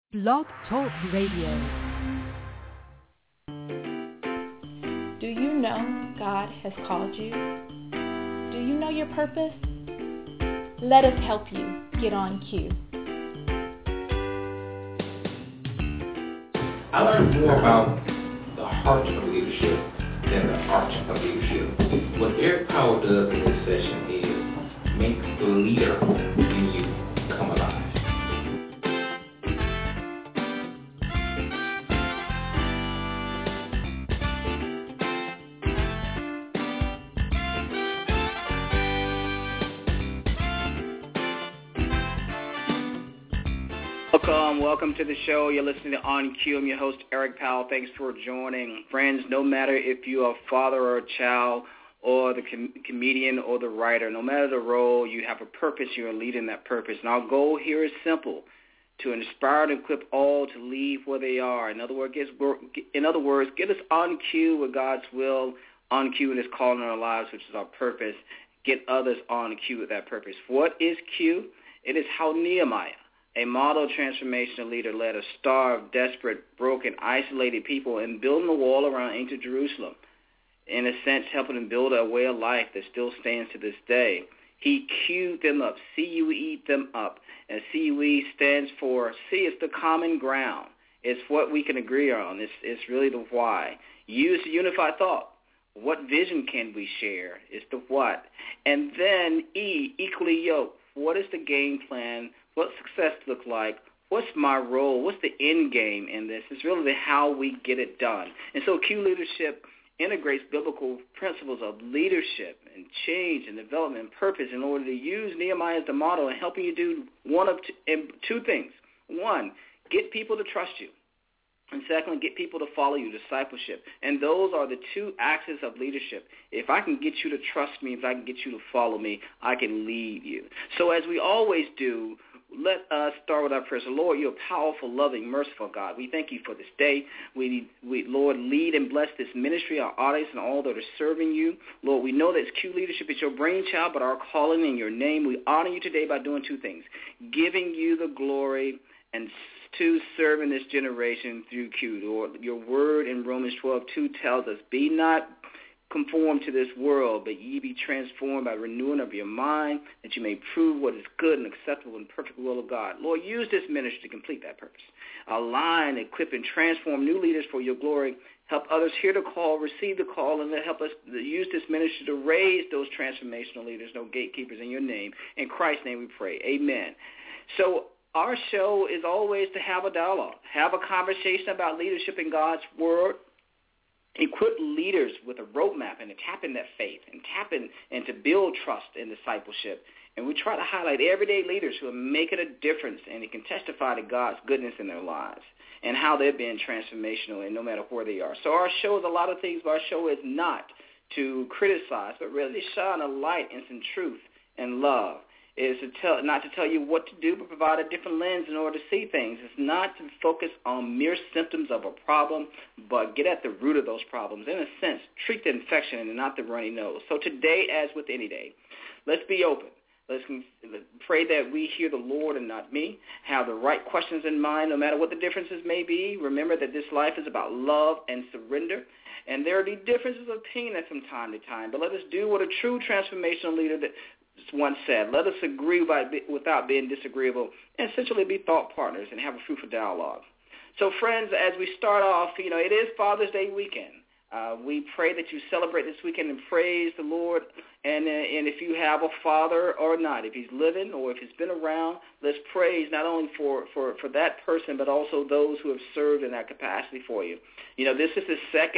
Blog Talk Radio. Do you know God has called you? Do you know your purpose? Let us help you get on cue. I learned more about the heart of leadership than the art of leadership. What Eric Powell does in this session is make the leader in you come alive. Welcome to the show. You're listening to On Cue. I'm your host, Eric Powell. Thanks for joining. Friends, no matter if you're a father or a child or the comedian or the writer, no matter the role, you have a purpose. You're a leader in that purpose. And our goal here is simple, to inspire and equip all to leave where they are. In other words, get us on cue with God's will, on cue with His calling in our lives, which is our purpose. Get others on cue with that purpose. What is cue? It is how Nehemiah, a model transformational leader, led a starved, desperate, broken, isolated people in building a wall around ancient Jerusalem, in a sense helping them build a way of life that still stands to this day. He cued them up, C-U-E them up, and C-U-E stands for, C is the common ground. It's what we can agree on. It's really the why. U is the unified thought. What vision can we share? It's the what. And then E, equally yoked. What is the game plan? What success look like? What's my role? What's the end game in this? It's really the how we get it done. And so Q Leadership integrates biblical principles of leadership and change and development and purpose in order to use Nehemiah as the model and helping you do two things. One, get people to trust you. And secondly, get people to follow you, discipleship. And those are the two axes of leadership. If I can get you to trust me, if I can get you to follow me, I can lead you. So as we always do, let us start with our prayers. Lord, you're a powerful, loving, merciful God. We thank you for this day. We Lord, lead and bless this ministry, our audience, and all that are serving you. Lord, we know that Q Leadership is your brainchild, but our calling in your name. We honor you today by doing two things: giving you the glory and to serve in this generation through Q. Lord, your word in Romans 12:2 tells us, be not conformed to this world, but ye be transformed by renewing of your mind, that you may prove what is good and acceptable and perfect will of God. Lord, use this ministry to complete that purpose. Align, equip, and transform new leaders for your glory. Help others hear the call, receive the call, and help us use this ministry to raise those transformational leaders, no gatekeepers, in your name. In Christ's name we pray. Amen. So our show is always to have a dialogue, have a conversation about leadership in God's word, equip leaders with a roadmap and to tap in that faith and tap in and to build trust and discipleship. And we try to highlight everyday leaders who are making a difference and they can testify to God's goodness in their lives and how they're being transformational and no matter where they are. So our show is a lot of things, but our show is not to criticize, but really to shine a light and some truth and love. Is not to tell you what to do, but provide a different lens in order to see things. It's not to focus on mere symptoms of a problem, but get at the root of those problems. In a sense, treat the infection and not the runny nose. So today, as with any day, let's be open. Let's pray that we hear the Lord and not me, have the right questions in mind, no matter what the differences may be. Remember that this life is about love and surrender. And there will be differences of opinion from time to time, but let us do what a true transformational leader once said, let us agree without being disagreeable, and essentially be thought partners and have a fruitful dialogue. So, friends, as we start off, it is Father's Day weekend. We pray that you celebrate this weekend and praise the Lord. And if you have a father or not, if he's living or if he's been around, let's praise not only for that person, but also those who have served in that capacity for you. This is the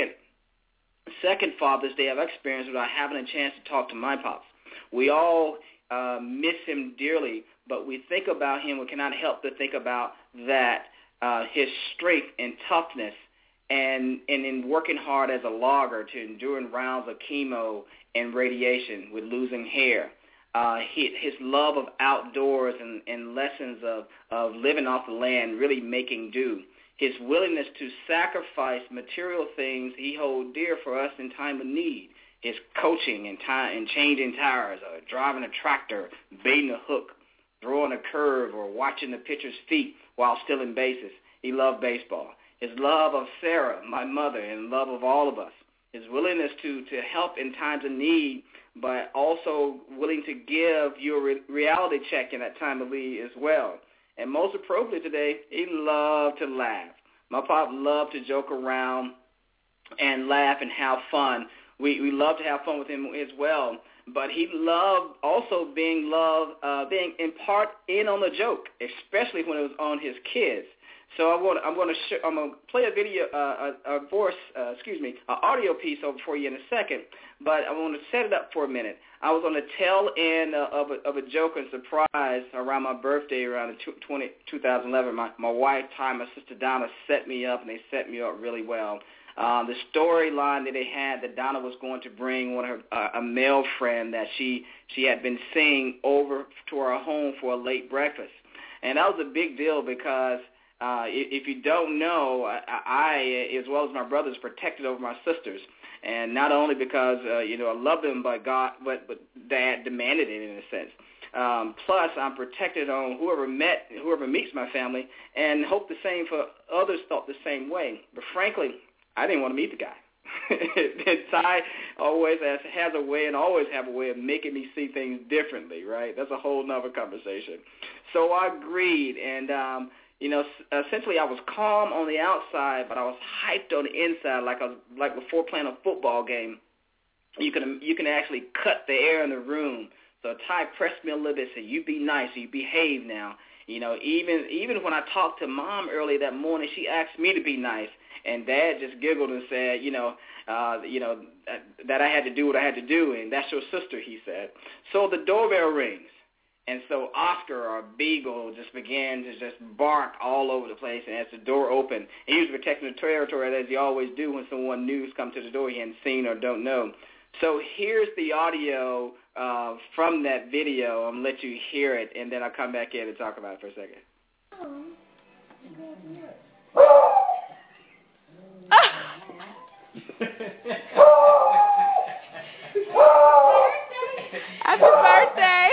second Father's Day I've experienced without having a chance to talk to my pops. We all miss him dearly, but we think about him. We cannot help but think about that, his strength and toughness and in working hard as a logger to enduring rounds of chemo and radiation with losing hair. His love of outdoors and lessons of living off the land, really making do. His willingness to sacrifice material things he holds dear for us in time of need. His coaching and changing tires, or driving a tractor, baiting a hook, throwing a curve, or watching the pitcher's feet, while stealing bases. He loved baseball. His love of Sarah, my mother, and love of all of us. His willingness to help in times of need, but also willing to give you a reality check in that time of need as well. And most appropriately today, he loved to laugh. My pop loved to joke around and laugh and have fun. We love to have fun with him as well. But he loved also being in part in on the joke, especially when it was on his kids. So I'm going to play a video, an audio piece over for you in a second. But I want to set it up for a minute. I was on the tail end of a joke and surprise around my birthday around 2011. My wife, Ty, my sister Donna set me up, and they set me up really well. The storyline that they had, that Donna was going to bring a male friend that she had been seeing over to our home for a late breakfast. And that was a big deal because if you don't know, I, as well as my brothers, protected over my sisters. And not only because, I love them, but Dad demanded it in a sense. Plus, I'm protected on whoever meets my family, and hope the same for others thought the same way. But frankly, I didn't want to meet the guy. And Ty always has a way and always have a way of making me see things differently, right? That's a whole nother conversation. So I agreed, and essentially I was calm on the outside, but I was hyped on the inside, like before playing a football game. You can actually cut the air in the room. So Ty pressed me a little bit, said, "You be nice, you behave now." Even when I talked to Mom early that morning, she asked me to be nice, and Dad just giggled and said, that I had to do what I had to do, and that's your sister, he said. So the doorbell rings. And so Oscar, our beagle, just began to just bark all over the place. And as the door opened, he was protecting the territory, as he always do when someone new's come to the door he hadn't seen or don't know. So here's the audio from that video. I'm going to let you hear it, and then I'll come back in and talk about it for a second. Happy birthday!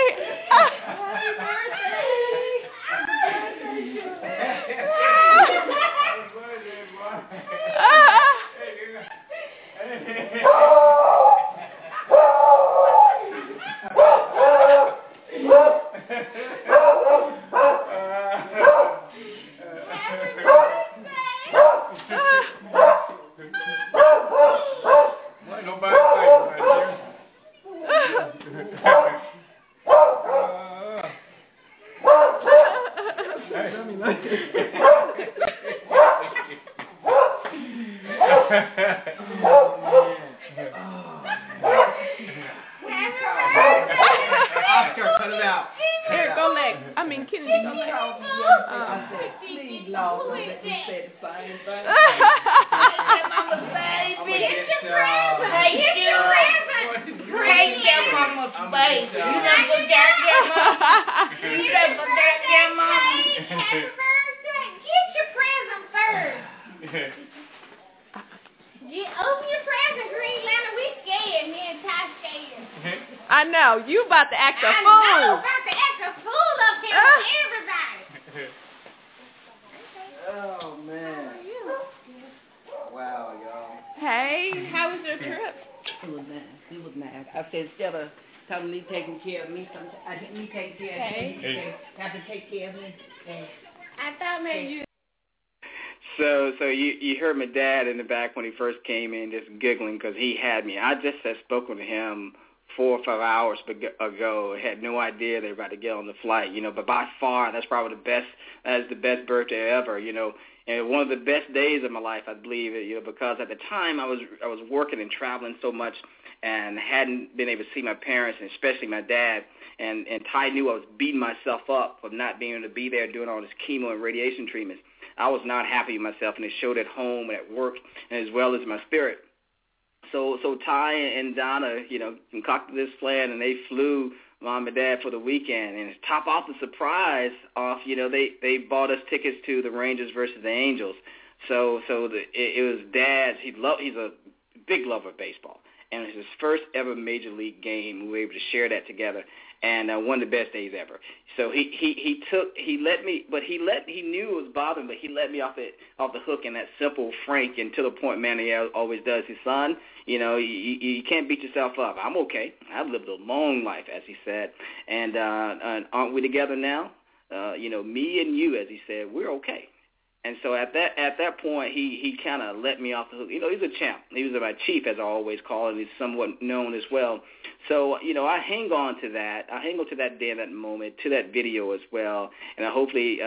I know. You about to act a fool. I know. About to act a fool up here with everybody. Oh, man. Wow, y'all. Hey, how was your trip? It was nice. It was nice. I said, instead of telling me taking care of me, me taking care of you, have to take care of me. I thought maybe you... So you heard my dad in the back when he first came in just giggling because he had me. I just had spoken to him 4 or 5 hours ago. I had no idea they were about to get on the flight, but by far that's probably the best birthday ever, and one of the best days of my life, I believe, because at the time I was working and traveling so much and hadn't been able to see my parents, and especially my dad, and Ty knew I was beating myself up for not being able to be there doing all this chemo and radiation treatments. I was not happy with myself, and it showed at home and at work, and as well as my spirit. So Ty and Donna, concocted this plan, and they flew Mom and Dad for the weekend. And to top off the surprise off, they bought us tickets to the Rangers versus the Angels. So it was Dad's. He's a big lover of baseball, and it was his first ever major league game. We were able to share that together. and one of the best days ever. So he knew it was bothering, but he let me off the hook in that simple, frank, and to the point manner he always does. His son, you can't beat yourself up. I'm okay. I've lived a long life, as he said, and aren't we together now? Me and you, as he said, we're okay. And so at that point, he kind of let me off the hook. He's a champ. He was my chief, as I always call him. He's somewhat known as well. So, I hang on to that. I hang on to that day, that moment, to that video as well. And hopefully,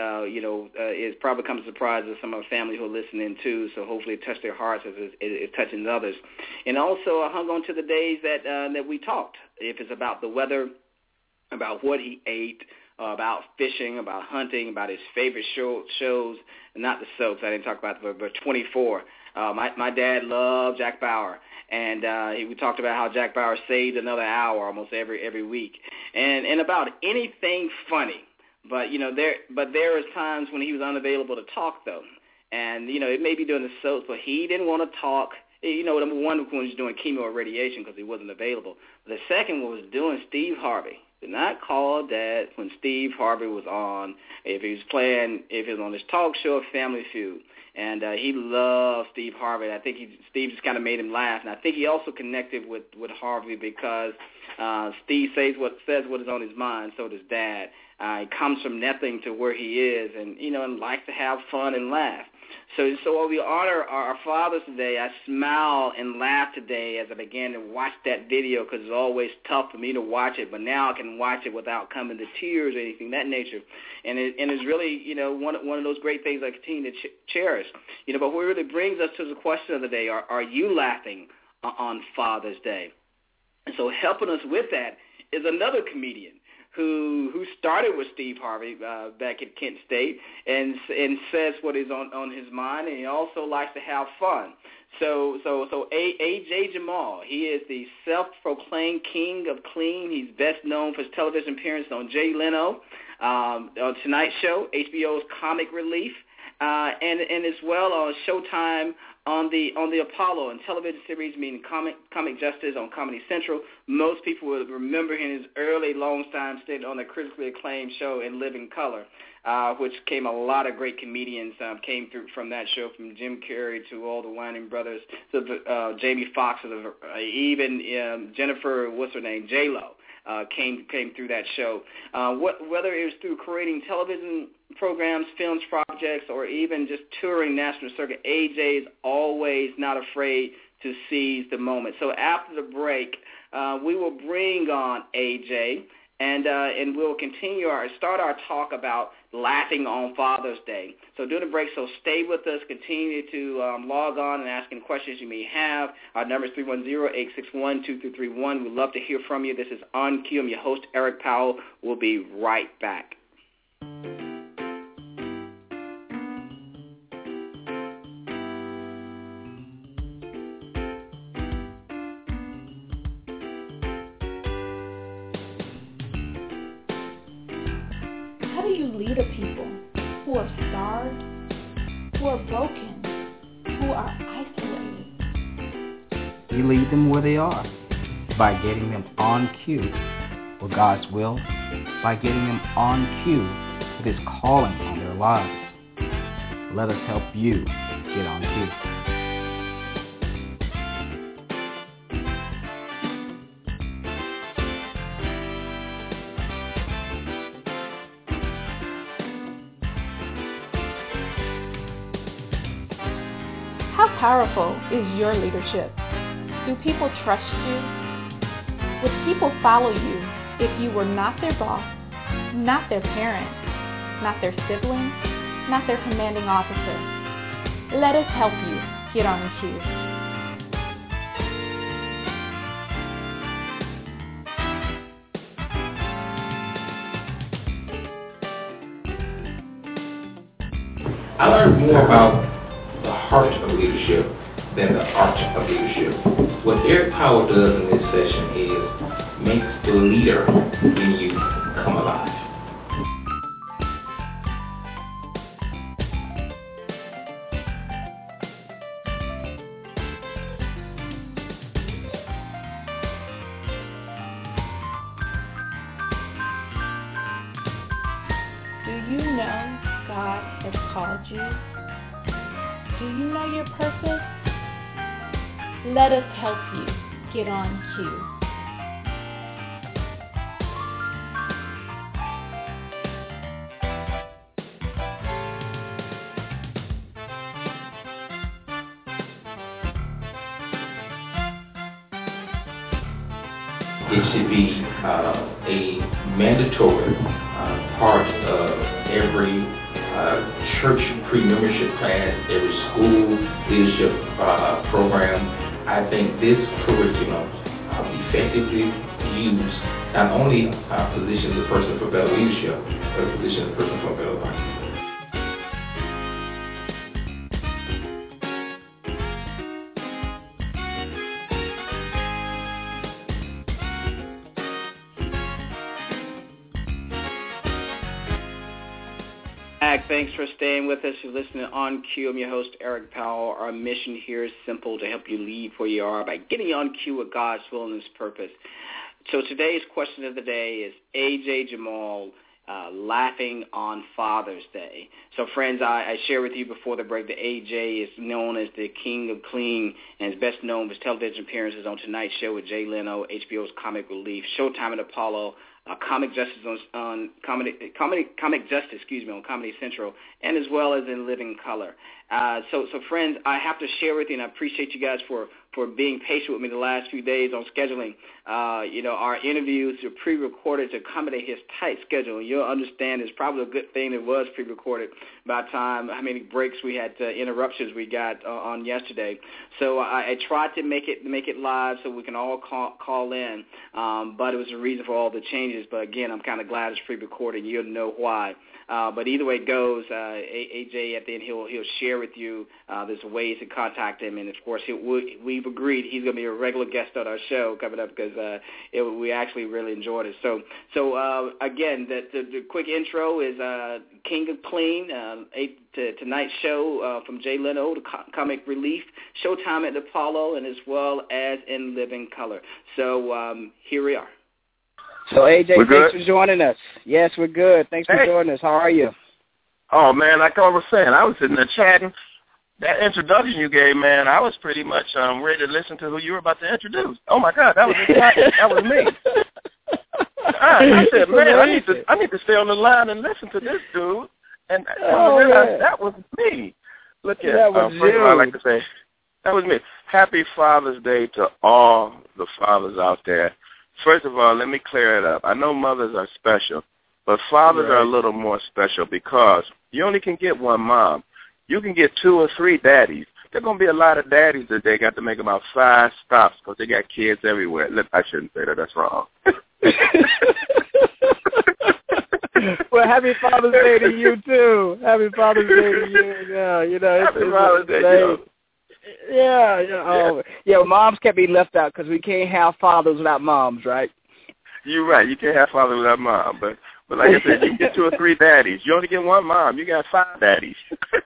it probably comes as a surprise to some of our family who are listening too. So hopefully it touched their hearts as it's touching others. And also I hung on to the days that we talked. If it's about the weather, about what he ate, about fishing, about hunting, about his favorite shows, not the soaps, I didn't talk about it, but 24. My dad loved Jack Bauer, and we talked about how Jack Bauer saved another hour almost every week, and about anything funny. But there is times when he was unavailable to talk, though, and it may be during the soaps, but he didn't want to talk. Number one when he was doing chemo or radiation because he wasn't available. The second one was doing Steve Harvey. Did not call Dad when Steve Harvey was on, if he was on his talk show, Family Feud. And he loved Steve Harvey. I think Steve just kind of made him laugh. And I think he also connected with Harvey because Steve says what is on his mind, so does Dad. He comes from nothing to where he is and likes to have fun and laugh. So while we honor our fathers today, I smile and laugh today as I began to watch that video because it's always tough for me to watch it, but now I can watch it without coming to tears or anything of that nature. And it's really, one of those great things I continue to cherish. But what really brings us to the question of the day, are you laughing on Father's Day? And so helping us with that is another comedian who started with Steve Harvey back at Kent State and says what is on his mind, and he also likes to have fun. So A.J. Jamal, he is the self-proclaimed king of clean. He's best known for his television appearance on Jay Leno, on Tonight Show, HBO's Comic Relief, and as well on Showtime on the Apollo and television series, meaning Comic Justice on Comedy Central. Most people will remember him in his early long-time stint on the critically acclaimed show In Living Color, which came a lot of great comedians came through from that show, from Jim Carrey to all the Wayans brothers to Jamie Foxx, even Jennifer, what's her name, J-Lo. Came through that show. Whether it was through creating television programs, films, projects, or even just touring national circuit, AJ is always not afraid to seize the moment. So after the break, we will bring on AJ, and we'll start our talk about laughing on Father's Day. So during the break, so stay with us. Continue to log on and ask any questions you may have. Our number is 310-861-2331. We'd love to hear from you. This is On Cue. I'm your host, Eric Powell. We'll be right back. How do you lead a people who are starved, who are broken, who are isolated? You lead them where they are by getting them on cue with God's will, by getting them on cue with His calling on their lives. Let us help you get on cue. How powerful is your leadership? Do people trust you? Would people follow you if you were not their boss, not their parent, not their sibling, not their commanding officer? Let us help you get on cue. I learned more about the heart of leadership than the art of leadership. What Eric Powell does in this session is makes the leader in you come alive. called you? Do you know your purpose? Let us help you get on cue. It should be a mandatory part of every church pre-membership class, every school leadership program. I think this curriculum effectively used not only positions a person for better leadership, but positions a person for a better life. Thanks for staying with us. You're listening On Cue. I'm your host, Eric Powell. Our mission here is simple, to help you lead where you are by getting on cue with God's will and His purpose. So today's question of the day is A.J. Jamal laughing on Father's Day. So, friends, I shared with you before the break that A.J. is known as the King of Clean and is best known for his television appearances on Tonight Show with Jay Leno, HBO's Comic Relief, Showtime at Apollo, Comic Justice on Comic Justice, on Comedy Central, and as well as in Living Color. So friends, I have to share with you, and I appreciate you guys for being patient with me the last few days on scheduling. Our interviews are pre-recorded to accommodate his tight schedule. And you'll understand it's probably a good thing it was pre-recorded by the time how many breaks we had, interruptions we got on yesterday. So I tried to make it live so we can all call in, but it was a reason for all the changes. But again, I'm kind of glad it's pre-recorded. You'll know why. But either way it goes, AJ at the end he'll share with you there's ways to contact him, and of course we've agreed he's going to be a regular guest on our show coming up because we actually really enjoyed it. So again, the quick intro is King of Clean, tonight's show from Jay Leno, the Comic Relief, Showtime at the Apollo, and as well as in Living Color. So here we are. So, AJ, thanks for joining us. Yes, we're good. Thanks for joining us. How are you? Oh, man, like I was saying, I was sitting there chatting. That introduction you gave, man, I was pretty much ready to listen to who you were about to introduce. Oh, my God, that was exciting. That was me. I said, man, I need to stay on the line and listen to this dude. And I realized that was me. Look at that. First of all, I'd like to say, that was me. Happy Father's Day to all the fathers out there. First of all, let me clear it up. I know mothers are special, but fathers are a little more special because you only can get one mom. You can get 2 or 3 daddies. There are going to be a lot of daddies that they got to make about 5 stops because they got kids everywhere. Look, I shouldn't say that. That's wrong. Well, happy Father's Day to you, too. Happy Father's Day to you. Yeah, happy Father's Day, Yeah, moms can't be left out because we can't have fathers without moms, right? You're right. You can't have fathers without mom. But like I said, you can get 2 or 3 daddies. You only get one mom. You got 5 daddies.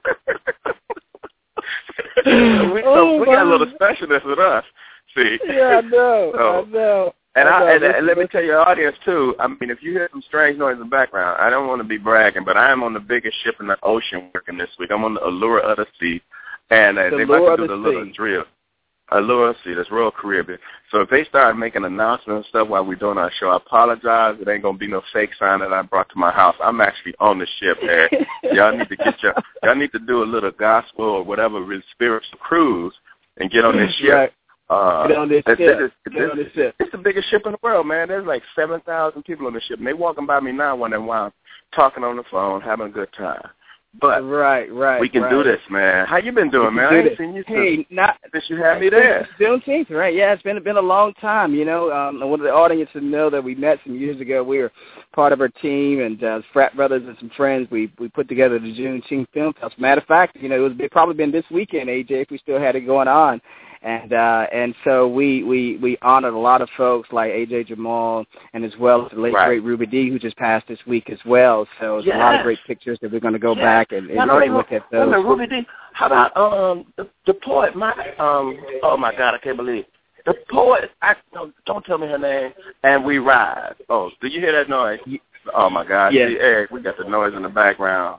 we got a little specialness with us, see? Yeah, I know. And let me tell your audience, too, I mean, if you hear some strange noise in the background, I don't want to be bragging, but I am on the biggest ship in the ocean working this week. I'm on the Allure of the Sea. And they about to do the little drill. Allure, see, that's Royal Caribbean. So if they start making announcements and stuff while we're doing our show, I apologize. It ain't going to be no fake sign that I brought to my house. I'm actually on the ship there. Y'all need to y'all need to do a little gospel or whatever spiritual cruise and get on this ship. Right. Get on this ship. It's the biggest ship in the world, man. There's like 7,000 people on the ship, and they walking by me now wondering why I'm talking on the phone, having a good time. But we can do this, man. How you been doing, man? I ain't seen you since you had me there. Juneteenth, right? Yeah, it's been a long time. I want the audience to know that we met some years ago. We were part of our team, and frat brothers and some friends. We put together the Juneteenth Film Festival. As a matter of fact, it was probably been this weekend, AJ, if we still had it going on. And so we honored a lot of folks like A.J. Jamal and as well as the late great Ruby Dee, who just passed this week as well. So there's a lot of great pictures that we're going to go back and really look at those. Ruby Dee, how about the poet? Oh my God, I can't believe it. The poet. Don't tell me her name. And We Rise. Oh, did you hear that noise? Oh my God. Yeah. See, Eric, we got the noise in the background.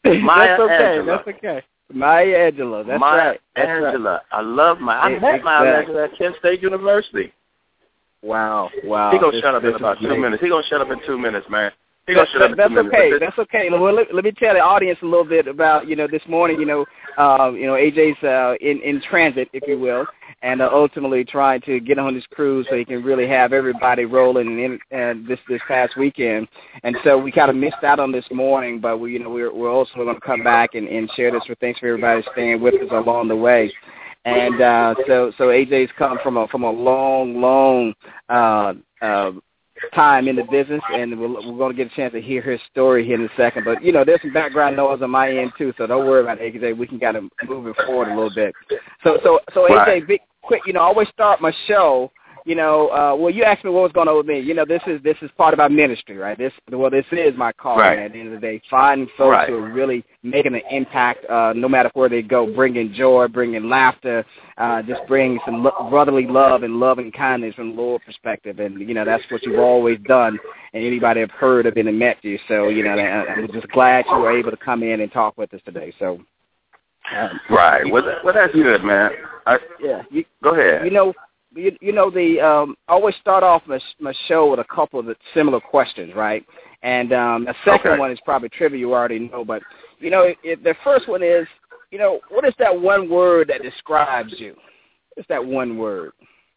Maya That's okay. Angelou. That's okay. Maya Angelou. That's Maya right. That's Angelou. right. I love Maya. I met Maya Angelou at Kent State University. Wow. He gonna shut up in about 2 minutes. He gonna shut up in 2 minutes, man. He gonna shut up in 2 minutes. Okay. That's okay. Well, let me tell the audience a little bit about this morning. AJ's in transit, if you will, and ultimately trying to get on this cruise so he can really have everybody rolling in this past weekend. And so we kind of missed out on this morning, but we're also going to come back and share this with. Thanks for everybody staying with us along the way. And so AJ's come from a long time in the business, and we're going to get a chance to hear his story here in a second. But there's some background noise on my end too, so don't worry about it, AJ. We can kind of move it forward a little bit. So right. AJ, quick. I always start my show. Well, you asked me what was going on with me. This is part of our ministry, right? This is my calling. Right. At the end of the day, finding folks who are really making an impact, no matter where they go, bringing joy, bringing laughter, just bringing some brotherly love and loving kindness from the Lord perspective. And that's what you've always done, and anybody have heard of it and met you. So I'm just glad you were able to come in and talk with us today. So. Right. Well, that's good, man. Go ahead. I always start off my show with a couple of the similar questions, right? And the second one is probably trivia you already know, but the first one is, what is that one word that describes you? What's that one word?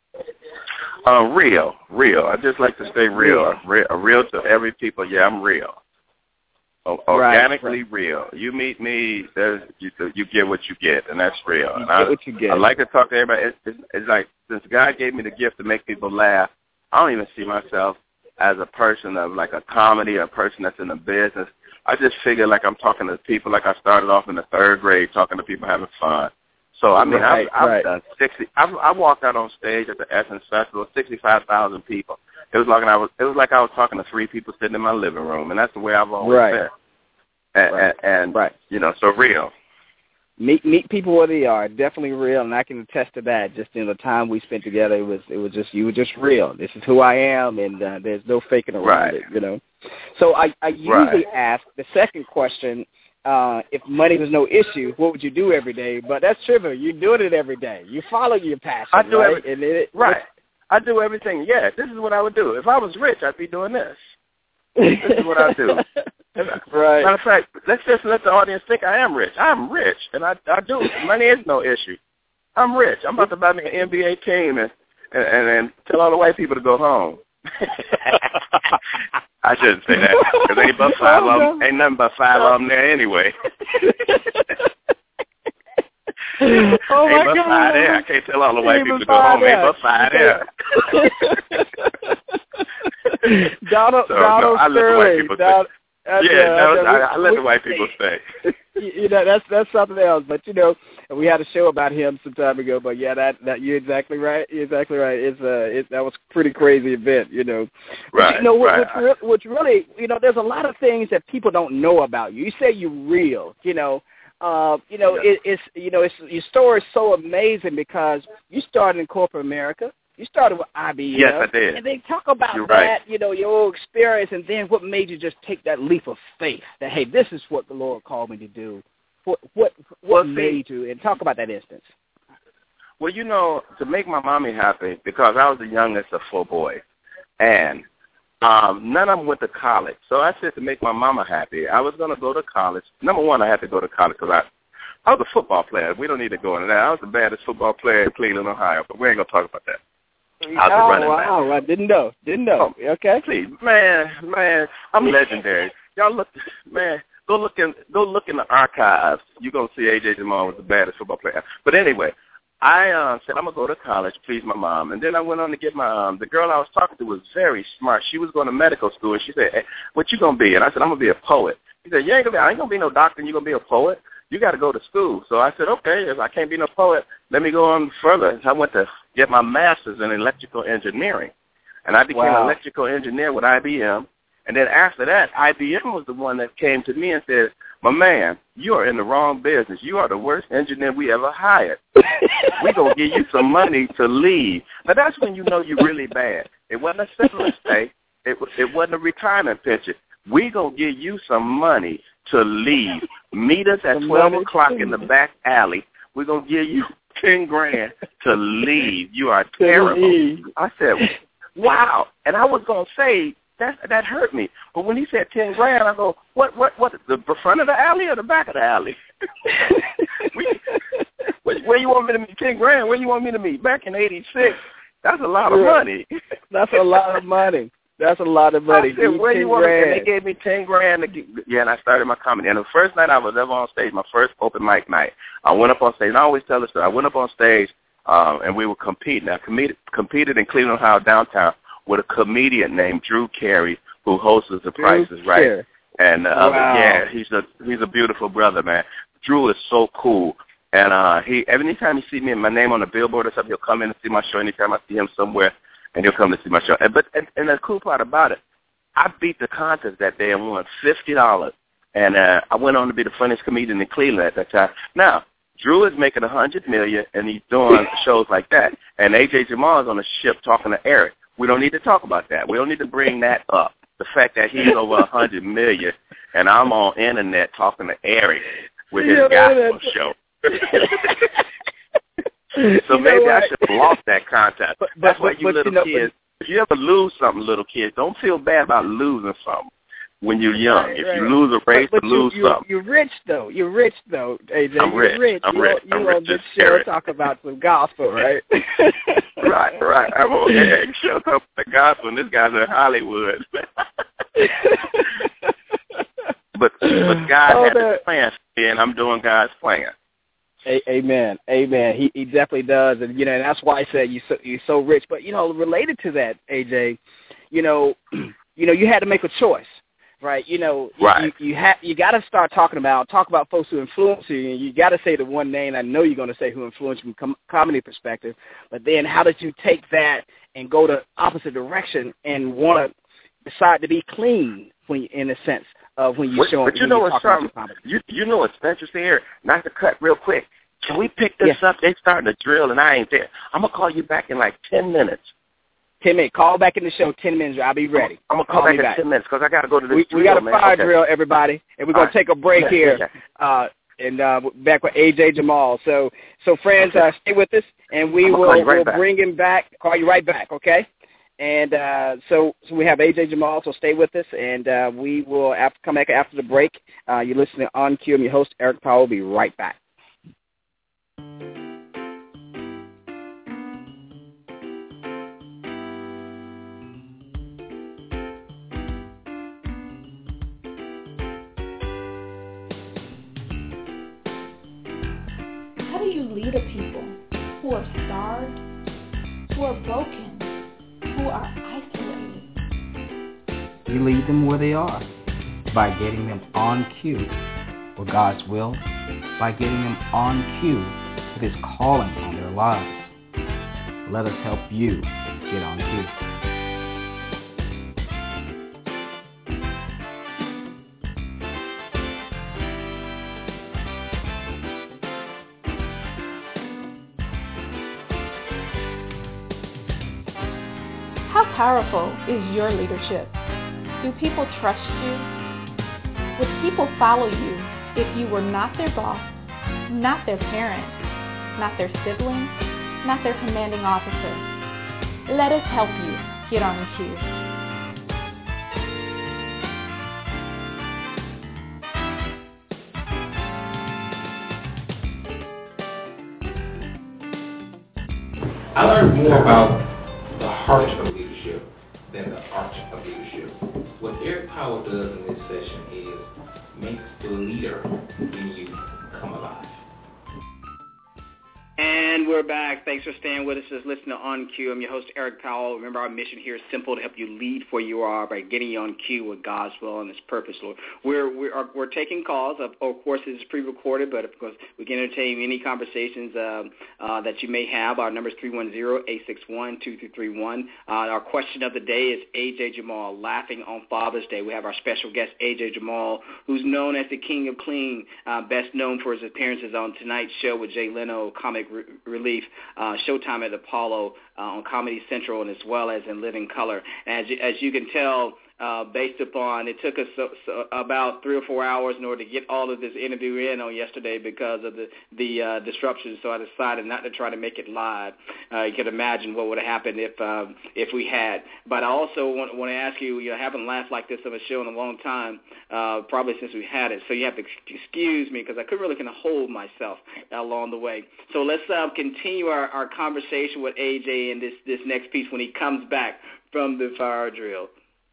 Real. I just like to stay real. Real to every people. Yeah, I'm real. Organically real. You meet me, you get what you get, and that's real. You get what you get. I like to talk to everybody. It's like, since God gave me the gift to make people laugh, I don't even see myself as a person of like a comedy, a person that's in the business. I just figure like I'm talking to people like I started off in the 3rd grade, talking to people having fun. So, I mean, I've done 60. I walked out on stage at the Essence Festival, 65,000 people. It was like I was talking to 3 people sitting in my living room, and that's the way I've always been. And so real. Meet people where they are. Definitely real, and I can attest to that. Just in the time we spent together, it was just you were just real. This is who I am, and there's no faking around it. So I usually ask the second question. If money was no issue, what would you do every day? But that's trivial. You're doing it every day. You follow your passion. I do right? I do everything. Yeah, this is what I would do. If I was rich, I'd be doing this. This is what I do. Right. Matter of fact, let's just let the audience think I am rich. I'm rich, and I do. Money is no issue. I'm rich. I'm about to buy me an NBA team and tell all the white people to go home. I shouldn't say that, because ain't but 5 of them. Ain't nothing but 5 of them there anyway. Ain't but 5 there. I can't tell all the white people to go home. Ain't but 5 there. Donald I let the white people stay. I let the white people stay. That's something else. But we had a show about him some time ago. But that you're exactly right. You're exactly right. That was a pretty crazy event. Right. But, which really, there's a lot of things that people don't know about you. You say you're real. It's your story is so amazing because you started in corporate America. You started with IBM. Yes, I did. And then talk about that, your experience, and then what made you just take that leap of faith that, hey, this is what the Lord called me to do. What made you, and talk about that instance. Well, to make my mommy happy, because I was the youngest of 4 boys, and none of them went to college. So I said to make my mama happy, I was going to go to college. Number one, I had to go to college because I was a football player. We don't need to go into that. I was the baddest football player in Cleveland, Ohio, but we ain't going to talk about that. Wow, I didn't know. Okay. Please, man, I'm legendary. Y'all look, man, go look in the archives. You're going to see A.J. Jamal was the baddest football player. But anyway, I said, I'm going to go to college, please my mom. And then I went on to get my, the girl I was talking to was very smart. She was going to medical school, and she said, hey, what you going to be? And I said, I'm going to be a poet. She said, I ain't going to be no doctor, and you're going to be a poet. You got to go to school. So I said, okay, if I can't be no poet, let me go on further. So I went to get my master's in electrical engineering. And I became an electrical engineer with IBM. And then after that, IBM was the one that came to me and said, my man, you are in the wrong business. You are the worst engineer we ever hired. We're going to give you some money to leave. Now, that's when you know you're really bad. It wasn't a severance pay. It wasn't a retirement pension. We're going to give you some money to leave. Meet us at 12 o'clock in the back alley. We're going to give you $10,000 to leave. You are terrible. I said, wow. And I was going to say, that hurt me. But when he said $10,000, I go, what, the front of the alley or the back of the alley? Where you want me to meet? $10,000? Where you want me to meet? Back in '86, that's a lot of money. That's a lot of money. That's a lot of money. I said, where you want me? And they gave me $10,000. And I started my comedy. And the first night I was ever on stage, my first open mic night, I went up on stage. And I always tell this story. I went up on stage, and we were competing. I competed in Cleveland, Ohio, downtown, with a comedian named Drew Carey, who hosts The Price is Right. And he's a beautiful brother, man. Drew is so cool. And every time he sees me and my name on the billboard or something, he'll come in and see my show. Anytime I see him somewhere, and he'll come to see my show. And the cool part about it, I beat the contest that day and won $50. And I went on to be the funniest comedian in Cleveland at that time. Now, Drew is making $100 million, and he's doing shows like that. And A.J. Jamal is on the ship talking to Eric. We don't need to talk about that. We don't need to bring that up. The fact that he's over $100 million, and I'm on internet talking to Eric with his gospel show. So maybe I should have lost that contest. That's why you little kids, if you ever lose something, little kids, don't feel bad about losing something when you're young. Right, if you lose a race, lose something. You're rich, though. You're rich, though, AJ. You're rich. You're on this show talk about some gospel, right? Right. I'm on there show talk about the gospel, and this guy's in Hollywood. But God had a plan, and I'm doing God's plan. Amen. He definitely does, and and that's why I said you're so rich. But related to that, AJ, you had to make a choice, right? Right. You got to start talk about folks who influence you, and you got to say the one name I know you're going to say who influenced you from comedy perspective. But then, how did you take that and go the opposite direction and want to decide to be clean in a sense? When you show, but you know what's something? You know what Spencer's here? Not to cut real quick. Can we pick this up? They're starting to drill, and I ain't there. I'm gonna call you back in like 10 minutes. 10 minutes. Call back in the show. 10 minutes. I'll be ready. I'm gonna call back in 10 minutes because I gotta go to this. We got a fire drill, everybody, and we're gonna take a break here. And back with A.J. Jamal. So friends, stay with us, and we'll bring him back. Call you right back, okay? And so we have A.J. Jamal, so stay with us, and we will come back after the break. You're listening to On Cue. I'm your host, Eric Powell. We'll be right back. How do you lead a people who are starved, who are broken, who are isolated? You lead them where they are by getting them on cue with God's will, by getting them on cue with His calling on their lives. Let us help you get on cue. How powerful is your leadership? Do people trust you? Would people follow you if you were not their boss, not their parent, not their sibling, not their commanding officer? Let us help you get on cue. I learned more about the heart of leadership than the art of leadership. What Eric Powell does in this session is makes the leader in you come alive. And we're back. Thanks for staying with us. Just listen to On Cue. I'm your host, Eric Powell. Remember, our mission here is simple: to help you lead where you are by getting you on cue with God's will and His purpose, Lord. We're taking calls. Of course, this is pre-recorded, but of course, we can entertain any conversations that you may have. Our number is 310-861-2331. Our question of the day is A.J. Jamal, laughing on Father's Day. We have our special guest, A.J. Jamal, who's known as the King of Clean, best known for his appearances on Tonight's Show with Jay Leno, Comic Relief, Showtime at Apollo, on Comedy Central, and as well as in Living Color. As you can tell, based upon it took us about 3 or 4 hours in order to get all of this interview in on yesterday because of the disruption. So I decided not to try to make it live. You can imagine what would have happened if we had. But I also want to ask you, I haven't laughed like this on a show in a long time, probably since we had it. So you have to excuse me because I couldn't really hold myself along the way. So let's continue our conversation with AJ in this next piece when he comes back from the fire drill.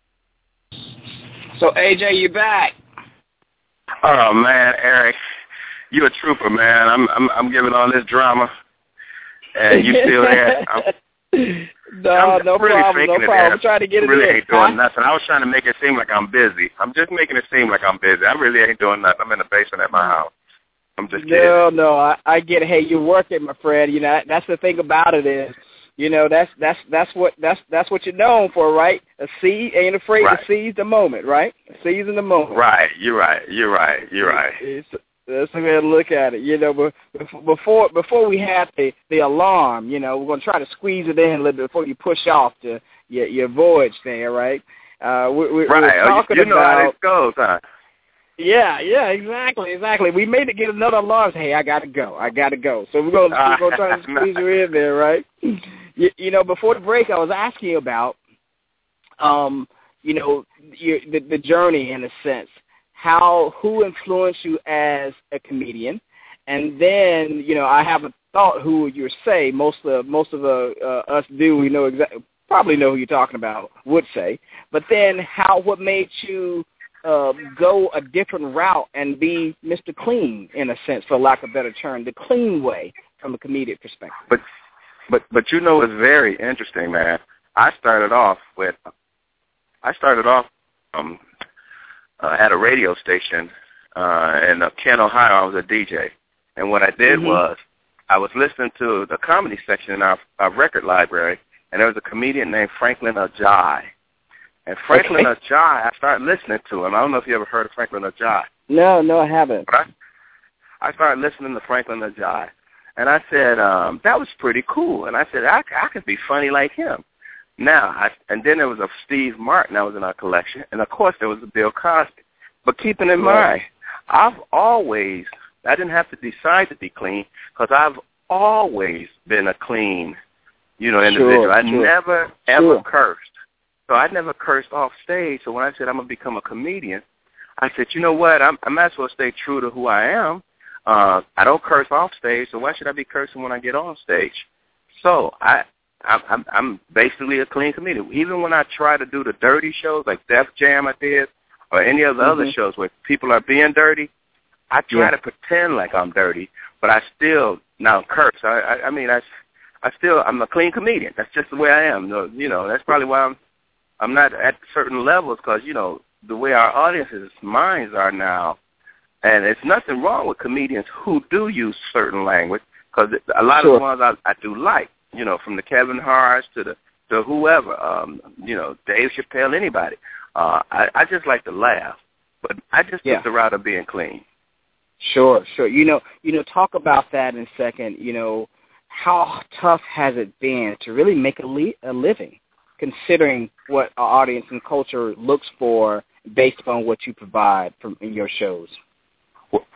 So, AJ, you back. Oh, man, Eric, you a trooper, man. I'm giving all this drama, and you still there. No problem. I'm trying to get it really in. Ain't doing nothing. I was trying to make it seem like I'm busy. I'm just making it seem like I'm busy. I really ain't doing nothing. I'm in the basement at my house. I'm just kidding. No, I get it. Hey, you're working, my friend. That's the thing about it is, that's what you're known for, right? Ain't afraid to seize the moment, right? Seizing the moment. Right. You're right. Let's go ahead and look at it. Before we have the alarm, we're going to try to squeeze it in a little bit before you push off your voyage there, right? We're talking about how this goes, huh? Yeah, exactly. We made it get another alarm. Hey, I gotta go. So we're gonna try to squeeze you in there, right? Before the break, I was asking you about, the journey in a sense. Who influenced you as a comedian, and then I have a thought who you say most of us do. We know probably know who you're talking about. Would say, but then what made you go a different route and be Mr. Clean, in a sense, for lack of a better term, the clean way from a comedic perspective. But it's very interesting, man. I started off at a radio station in Kent, Ohio. I was a DJ, and what I did was I was listening to the comedy section in our record library, and there was a comedian named Franklin Ajay. And Franklin Ajay, I started listening to him. I don't know if you ever heard of Franklin Ajay. No, I haven't. But I started listening to Franklin Ajay, and I said, that was pretty cool. And I said, I could be funny like him. And then there was a Steve Martin that was in our collection, and of course there was a Bill Cosby. But keeping in mind, I didn't have to decide to be clean because I've always been a clean, individual. I never, ever cursed. So I never cursed off stage. So when I said I'm going to become a comedian, I said, you know what, I might as well stay true to who I am. I don't curse off stage, so why should I be cursing when I get on stage? So I'm basically a clean comedian. Even when I try to do the dirty shows like Def Jam I did or any of the other shows where people are being dirty, I try to pretend like I'm dirty, but I still now curse. I'm a clean comedian. That's just the way I am. That's probably why I'm not at certain levels because, the way our audience's minds are now, and there's nothing wrong with comedians who do use certain language because a lot of the ones I do like, from the Kevin Hart's to whoever, Dave Chappelle, anybody. I just like to laugh, but I just took the route of being clean. Sure. Talk about that in a second. How tough has it been to really make a living, considering what our audience and culture looks for based upon what you provide in your shows? Well,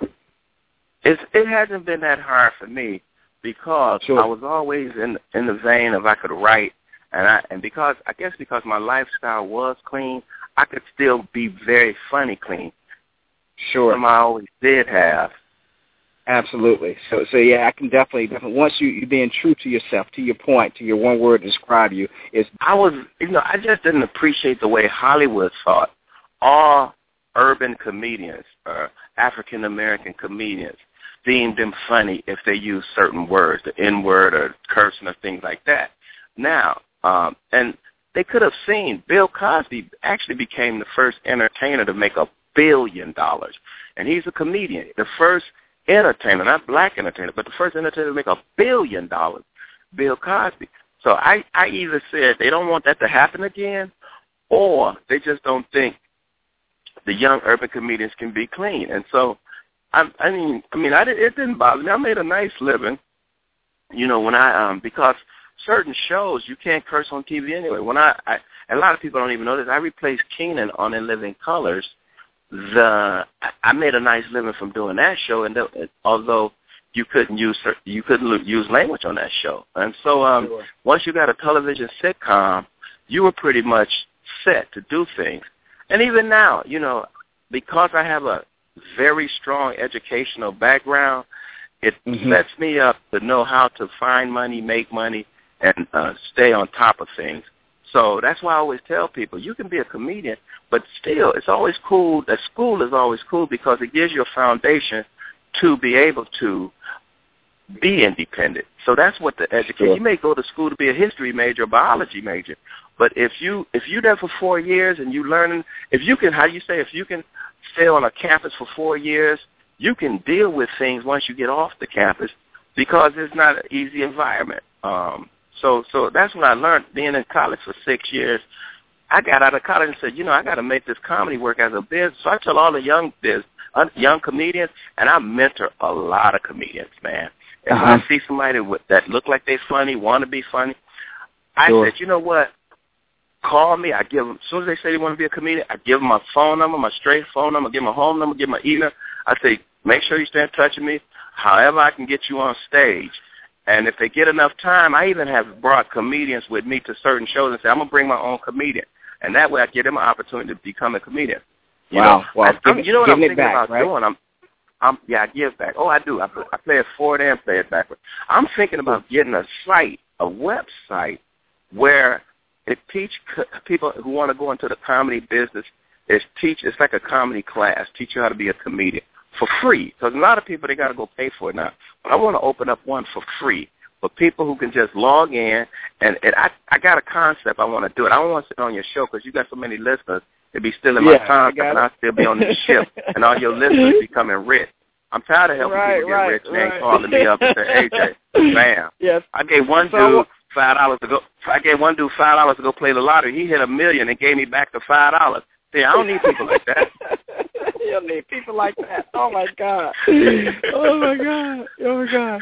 it hasn't been that hard for me because I was always in the vein of I could write, and because my lifestyle was clean, I could still be very funny clean. Sure. Something I always did have. Absolutely. So yeah, I can definitely once you're being true to yourself, to your point, to your one word to describe you is I just didn't appreciate the way Hollywood thought all urban comedians or African American comedians deemed them funny if they use certain words, the N-word or cursing or things like that. Now, and they could have seen Bill Cosby actually became the first entertainer to make $1 billion, and he's a comedian, the first entertainer, not black entertainer, but the first entertainer to make $1 billion, Bill Cosby. So I either said they don't want that to happen again, or they just don't think the young urban comedians can be clean. And so, it didn't bother me. I made a nice living, when I because certain shows you can't curse on TV anyway. When a lot of people don't even know this, I replaced Keenan on In Living Colors. I made a nice living from doing that show, and although you couldn't use language on that show, and so once you got a television sitcom, you were pretty much set to do things. And even now, because I have a very strong educational background, it sets me up to know how to find money, make money, and stay on top of things. So that's why I always tell people, you can be a comedian, but still, it's always cool. That school is always cool because it gives you a foundation to be able to be independent. So that's what the education. Sure. You may go to school to be a history major or biology major, but if you're there for 4 years and you learning, if you can stay on a campus for 4 years, you can deal with things once you get off the campus because it's not an easy environment. So that's what I learned being in college for 6 years. I got out of college and said, I got to make this comedy work as a business. So I tell all the young comedians, and I mentor a lot of comedians, man. And when I see somebody that look like they funny, want to be funny, I said, you know what? Call me. I give them, as soon as they say they want to be a comedian, I give them my phone number, my straight phone number, give them my home number, give them my email. I say, make sure you stay in touch with me. However I can get you on stage. And if they get enough time, I even have brought comedians with me to certain shows and say, I'm going to bring my own comedian. And that way I give them an opportunity to become a comedian. You know what I'm thinking about doing? I give back. Oh, I do. I play it forward and play it backward. I'm thinking about getting a website where it teach people who want to go into the comedy business. It's like a comedy class. Teach you how to be a comedian for free. Because a lot of people, they got to go pay for it now. But I want to open up one for free for people who can just log in. And I got a concept I want to do it. I don't want to sit on your show because you got so many listeners. It'd be stealing my time, and I'll still be on this ship, and all your listeners becoming rich. I'm tired of helping people get rich. They ain't calling me up and say, AJ, bam. Yes. I gave one dude $5 to go. I gave one dude $5 to go play the lottery. He hit $1 million and gave me back the $5. See, I don't need people like that. You don't need people like that. Oh my God. Oh my God. Oh my God.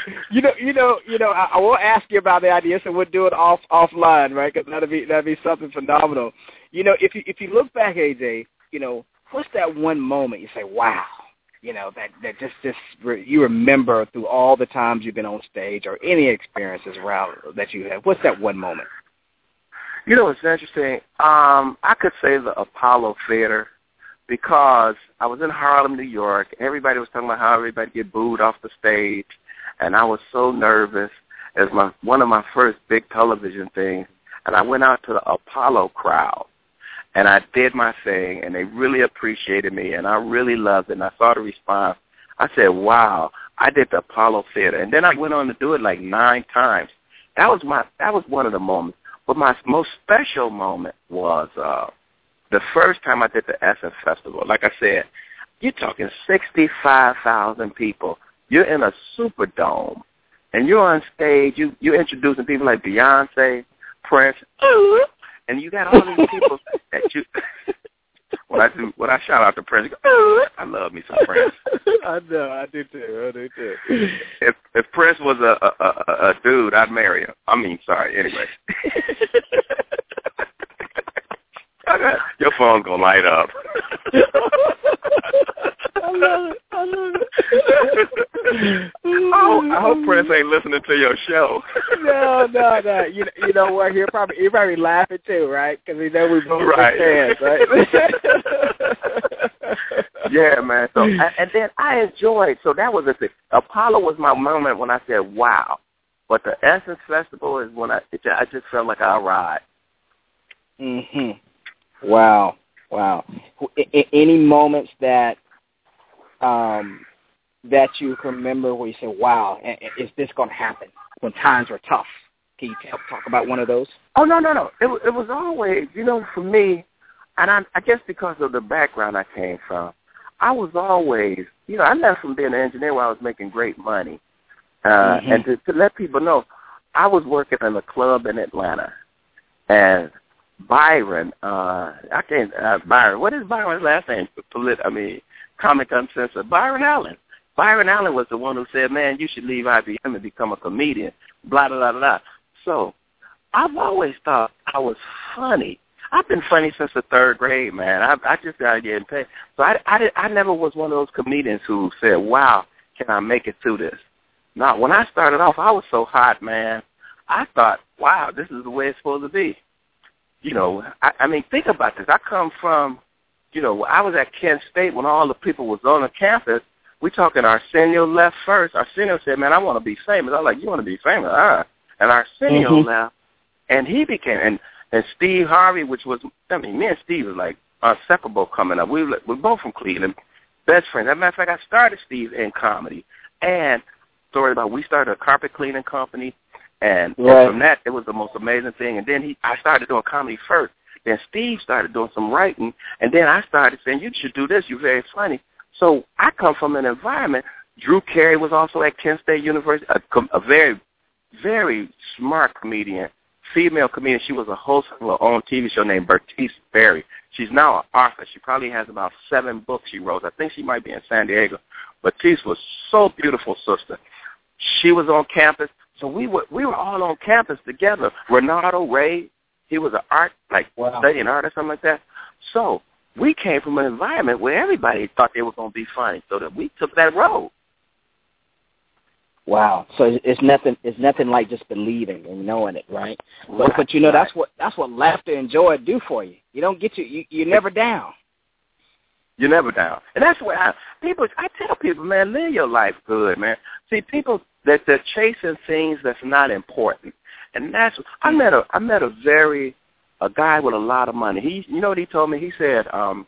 I will ask you about the idea, so we'll do it offline, right? Because that'd be something phenomenal. If you look back, AJ, what's that one moment you say, wow, that just you remember through all the times you've been on stage or any experiences around that you have? What's that one moment? It's interesting. I could say the Apollo Theater because I was in Harlem, New York. Everybody was talking about how everybody get booed off the stage, and I was so nervous. It was one of my first big television things, and I went out to the Apollo crowd, and I did my thing, and they really appreciated me, and I really loved it, and I saw the response. I said, wow, I did the Apollo Theater, and then I went on to do it like 9 times. That was one of the moments. But my most special moment was the first time I did the Essence Festival. Like I said, you're talking 65,000 people. You're in a Superdome, and you're on stage. You're introducing people like Beyonce, Prince, and you got all these people that you. When I shout out to Prince, I love me some Prince. I know, I do too. If Prince was a dude, I'd marry him. Anyway. Your phone's gonna light up. I love it. I hope Prince ain't listening to your show. No. You know what? He'll probably laughing too, right? Because we know we both fans, right? Yeah, man. So and then I enjoyed. So that was the thing. Apollo was my moment when I said, "Wow." But the Essence Festival is when I just felt like I arrived. Wow. Any moments that you can remember where you say, wow, is this going to happen when times are tough? Can you talk about one of those? Oh, no. It was always, for me, and I guess because of the background I came from, I was always, I left from being an engineer where I was making great money. And to let people know, I was working in a club in Atlanta, and Byron, Byron, what is Byron's last name? Comic Uncensored. Byron Allen. Byron Allen was the one who said, man, you should leave IBM and become a comedian, blah, blah, blah, blah. So I've always thought I was funny. I've been funny since the 3rd grade, man. I just got to get paid. So I never was one of those comedians who said, wow, can I make it through this? No, when I started off, I was so hot, man. I thought, wow, this is the way it's supposed to be. You know, I mean, think about this. I come from, you know, I was at Kent State when all the people was on the campus. We talking Arsenio left first. Arsenio said, man, I want to be famous. I was like, you want to be famous? And Arsenio left, and he became, and Steve Harvey, which was, I mean, me and Steve was like inseparable coming up. We're both from Cleveland, best friends. As a matter of fact, I started Steve in comedy. And story about we started a carpet cleaning company, and from that, it was the most amazing thing. And then I started doing comedy first. Then Steve started doing some writing, and then I started saying, you should do this. You're very funny. So I come from an environment. Drew Carey was also at Kent State University, a very, very smart comedian, female comedian. She was a host of her own TV show named Bertice Berry. She's now an author. She probably has about 7 books she wrote. I think she might be in San Diego. Bertice was so beautiful, sister. She was on campus. So we were all on campus together. Renato Ray, he was an art, studying art or something like that. So we came from an environment where everybody thought they were going to be funny, so that we took that road. Wow. So it's nothing like just believing and knowing it, right? But you know, that's what laughter and joy do for you. You don't get you're never down. You're never down. And that's where I tell people, man, live your life good, man. See, people that they're chasing things that's not important. And that's I met a guy with a lot of money. You know what he told me? He said,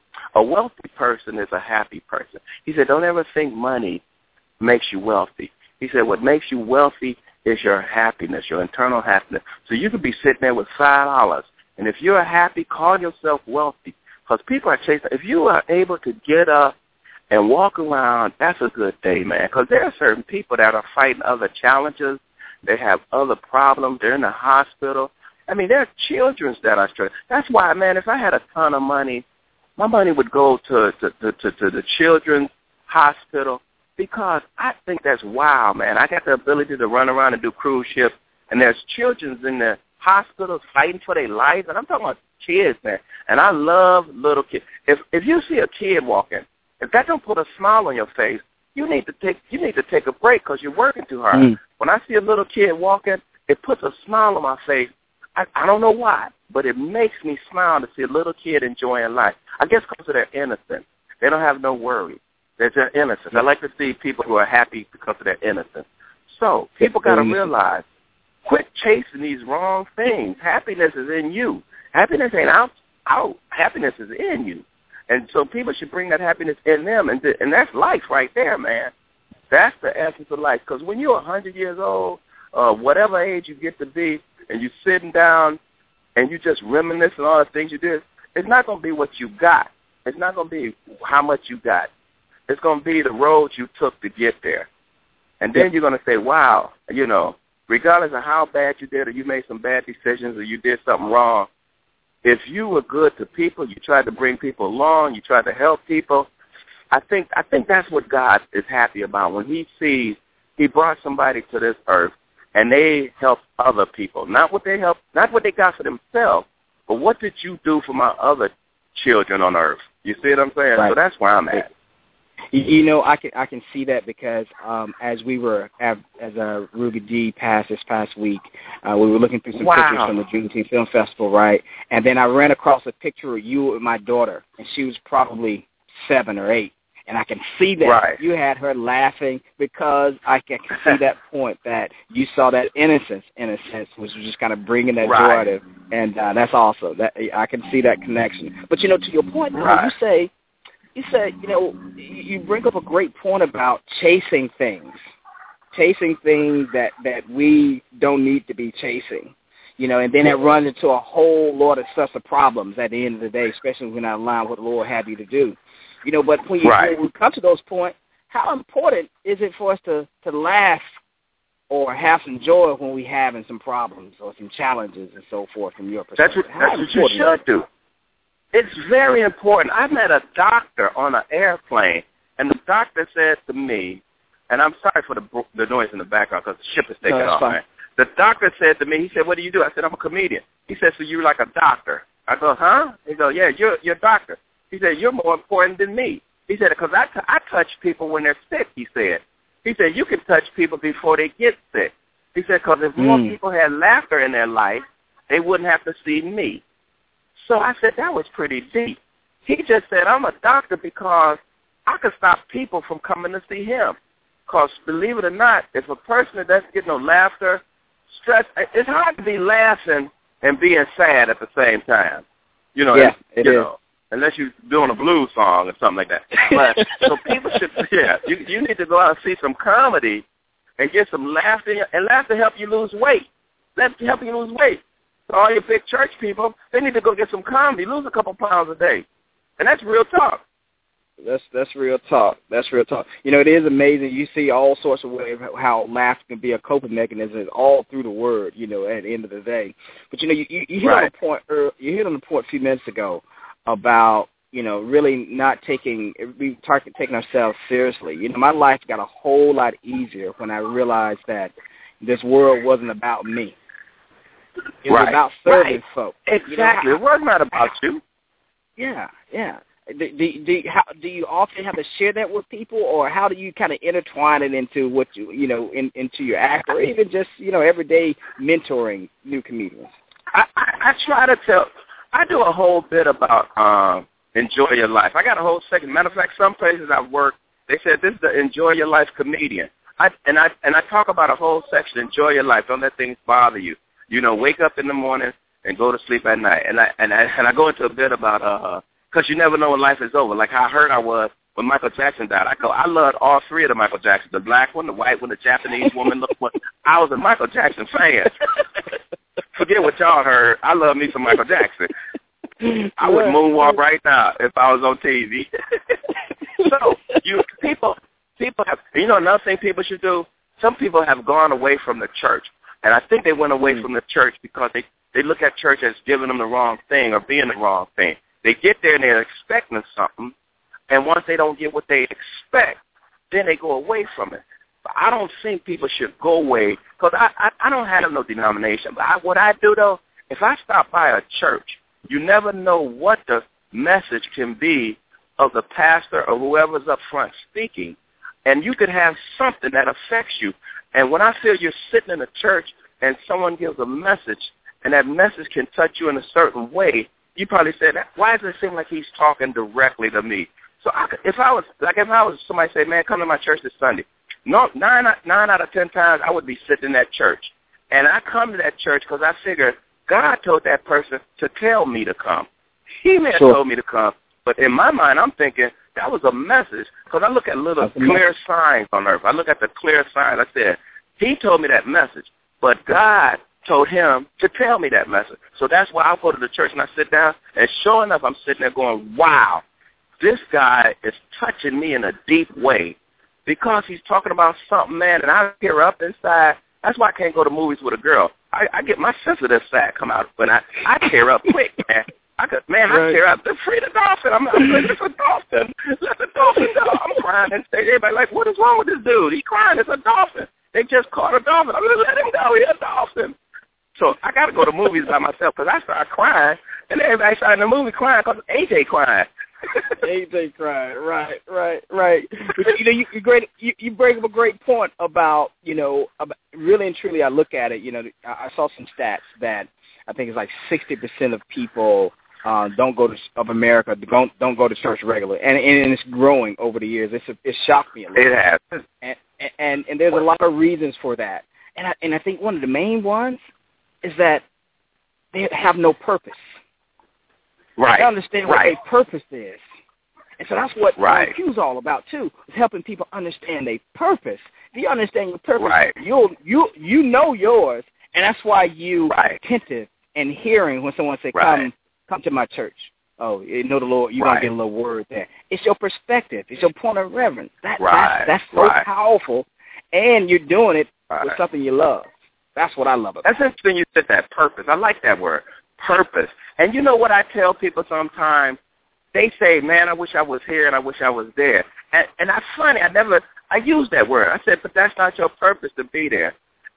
a wealthy person is a happy person. He said, don't ever think money makes you wealthy. He said, what makes you wealthy is your happiness, your internal happiness. So you could be sitting there with $5, and if you're happy, call yourself wealthy. Because people are chasing. If you are able to get up and walk around, that's a good day, man. Because there are certain people that are fighting other challenges. They have other problems. They're in the hospital. I mean, there are children that are struggling. That's why, man, if I had a ton of money, my money would go to the children's hospital, because I think that's wild, man. I got the ability to run around and do cruise ships, and there's children in the hospitals fighting for their lives, and I'm talking about kids, man. And I love little kids. If you see a kid walking, if that don't put a smile on your face, you need to take a break, because you're working too hard. When I see a little kid walking, it puts a smile on my face. I don't know why, but it makes me smile to see a little kid enjoying life. I guess because of their innocence. They don't have no worry. They're just innocent. I like to see people who are happy because of their innocence. So people got to realize, quit chasing these wrong things. Happiness is in you. Happiness ain't out. Happiness is in you. And so people should bring that happiness in them, and that's life right there, man. That's the essence of life. Because when you're 100 years old, whatever age you get to be, and you're sitting down and you just reminiscing all the things you did, it's not going to be what you got. It's not going to be how much you got. It's going to be the road you took to get there. And then you're going to say, wow, you know, regardless of how bad you did, or you made some bad decisions, or you did something wrong, if you were good to people, you tried to bring people along, you tried to help people, I think that's what God is happy about, when he sees he brought somebody to this earth and they helped other people. Not what they got for themselves, but what did you do for my other children on earth? You see what I'm saying? Right. So that's where I'm at. You know, I can see that, because as Ruby D passed this past week, we were looking through some pictures from the Juneteenth Film Festival, right? And then I ran across a picture of you with my daughter, and she was probably 7 or 8. And I can see that you had her laughing, because I can see that point that you saw that innocence, in a sense, which was just kind of bringing that joy to, and that's also that I can see that connection. But you know, to your point, you said, you know, you bring up a great point about chasing things that we don't need to be chasing. You know, and then it runs into a whole lot of sets of problems at the end of the day, especially when I align what the Lord had you to do. You know, but when we come to those points, how important is it for us to laugh or have some joy when we having some problems or some challenges and so forth from your perspective? That's what you should do. It's very important. I met a doctor on an airplane, and the doctor said to me, and I'm sorry for the noise in the background because the ship is taking off, man. The doctor said to me, he said, what do you do? I said, I'm a comedian. He said, so you're like a doctor. I go, huh? He goes, yeah, you're a doctor. He said, you're more important than me. He said, because I touch people when they're sick, he said. He said, you can touch people before they get sick. He said, because if more people had laughter in their life, they wouldn't have to see me. So I said, that was pretty deep. He just said, I'm a doctor because I can stop people from coming to see him. Because believe it or not, if a person that doesn't get no laughter, stress, it's hard to be laughing and being sad at the same time. You know, yeah, it is. Unless you're doing a blues song or something like that. But so people should, you need to go out and see some comedy and get some laughter, and laughter help you lose weight. Laughter help you lose weight. So all your big church people, they need to go get some comedy, lose a couple pounds a day. And that's real talk. That's real talk. That's real talk. You know, it is amazing. You see all sorts of ways how laughter can be a coping mechanism all through the word, you know, at the end of the day. But, you know, you hit on a point a few minutes ago about, you know, really not taking ourselves seriously. You know, my life got a whole lot easier when I realized that this world wasn't about me. It was about serving folks. Exactly. It was not about you. Yeah. Do you often have to share that with people, or how do you kind of intertwine it into what into your act, or even just, you know, everyday mentoring new comedians? I try to tell. I do a whole bit about enjoy your life. I got a whole section. Matter of fact, some places I've worked, they said this is the enjoy your life comedian. I talk about a whole section. Enjoy your life. Don't let things bother you. You know, wake up in the morning and go to sleep at night. And I go into a bit about because you never know when life is over. Like how hurt I was when Michael Jackson died. I loved all three of the Michael Jacksons, the black one, the white one, the Japanese woman. I was a Michael Jackson fan. Forget what y'all heard. I love me some Michael Jackson. I would moonwalk right now if I was on TV. So people have, you know, another thing people should do, some people have gone away from the church. And I think they went away from the church because they look at church as giving them the wrong thing or being the wrong thing. They get there and they're expecting something, and once they don't get what they expect, then they go away from it. But I don't think people should go away, because I don't have no denomination. But what I do, though, if I stop by a church, you never know what the message can be of the pastor or whoever's up front speaking, and you could have something that affects you. And when I feel you're sitting in a church and someone gives a message, and that message can touch you in a certain way, you probably said, why does it seem like he's talking directly to me? So if I was somebody say, man, come to my church this Sunday, no, 9 out of 10 times I would be sitting in that church. And I come to that church because I figure God told that person to tell me to come. He may have told me to come, but in my mind I'm thinking that was a message, because I look at little clear signs on earth. I look at the clear signs. I said, he told me that message, but God told him to tell me that message. So that's why I go to the church and I sit down, and sure enough, I'm sitting there going, wow, this guy is touching me in a deep way, because he's talking about something, man, and I tear up inside. That's why I can't go to movies with a girl. I get my sensitive side come out, but I tear up quick, man. I tear up. Free the dolphin. I'm like, it's a dolphin. Let the dolphin go. I'm crying and everybody like, what is wrong with this dude? He's crying. It's a dolphin. They just caught a dolphin. I'm going to let him go. He's a dolphin. So I got to go to movies by myself, because I started crying, and everybody started in the movie crying because AJ crying. AJ crying, right. But, you know, you bring up a great point about, you know, about, really and truly, I look at it, you know, I saw some stats that I think it's like 60% of people don't go to church regularly, and it's growing over the years. It shocked me a little. It has, and there's a lot of reasons for that, and I think one of the main ones is that they have no purpose. Right. They understand what their purpose is, and so that's what Q is all about too. Is helping people understand their purpose. If you understand your purpose, you know yours, and that's why you attentive and hearing when someone say, "Come to my church." Oh, you know the Lord. You're gonna get a little word there. It's your perspective. It's your point of reference. That's so powerful, and you're doing it with something you love. That's what I love about it. That's interesting you said that, purpose. I like that word, purpose. And you know what I tell people sometimes? They say, man, I wish I was here and I wish I was there. And that's funny. I use that word. I said, but that's not your purpose to be there.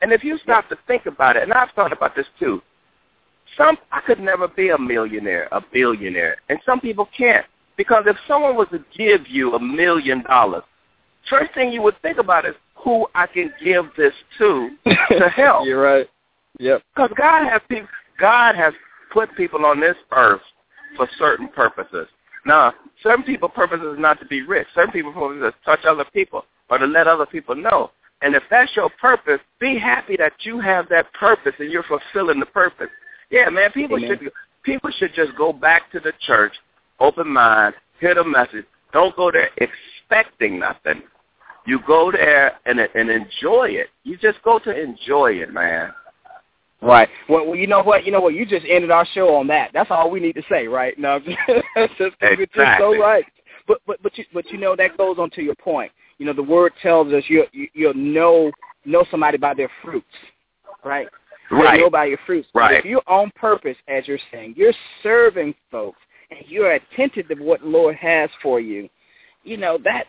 And if you stop to think about it, and I've thought about this too, I could never be a millionaire, a billionaire, and some people can't. Because if someone was to give you $1 million, first thing you would think about is who I can give this to help. You're right. Yep. Because God has put people on this earth for certain purposes. Now, certain people's purpose is not to be rich. Certain people's purpose is to touch other people or to let other people know. And if that's your purpose, be happy that you have that purpose and you're fulfilling the purpose. Yeah, man, people should just go back to the church, open mind, hear the message. Don't go there expecting nothing. You go there and enjoy it. You just go to enjoy it, man. Right. Well, you know what? You just ended our show on that. That's all we need to say, right? No, you're just so right. But that goes on to your point. The word tells us you'll know somebody by their fruits, right? Right. You'll know by your fruits. Right. But if you're on purpose, as you're saying, you're serving folks, and you're attentive to what the Lord has for you. That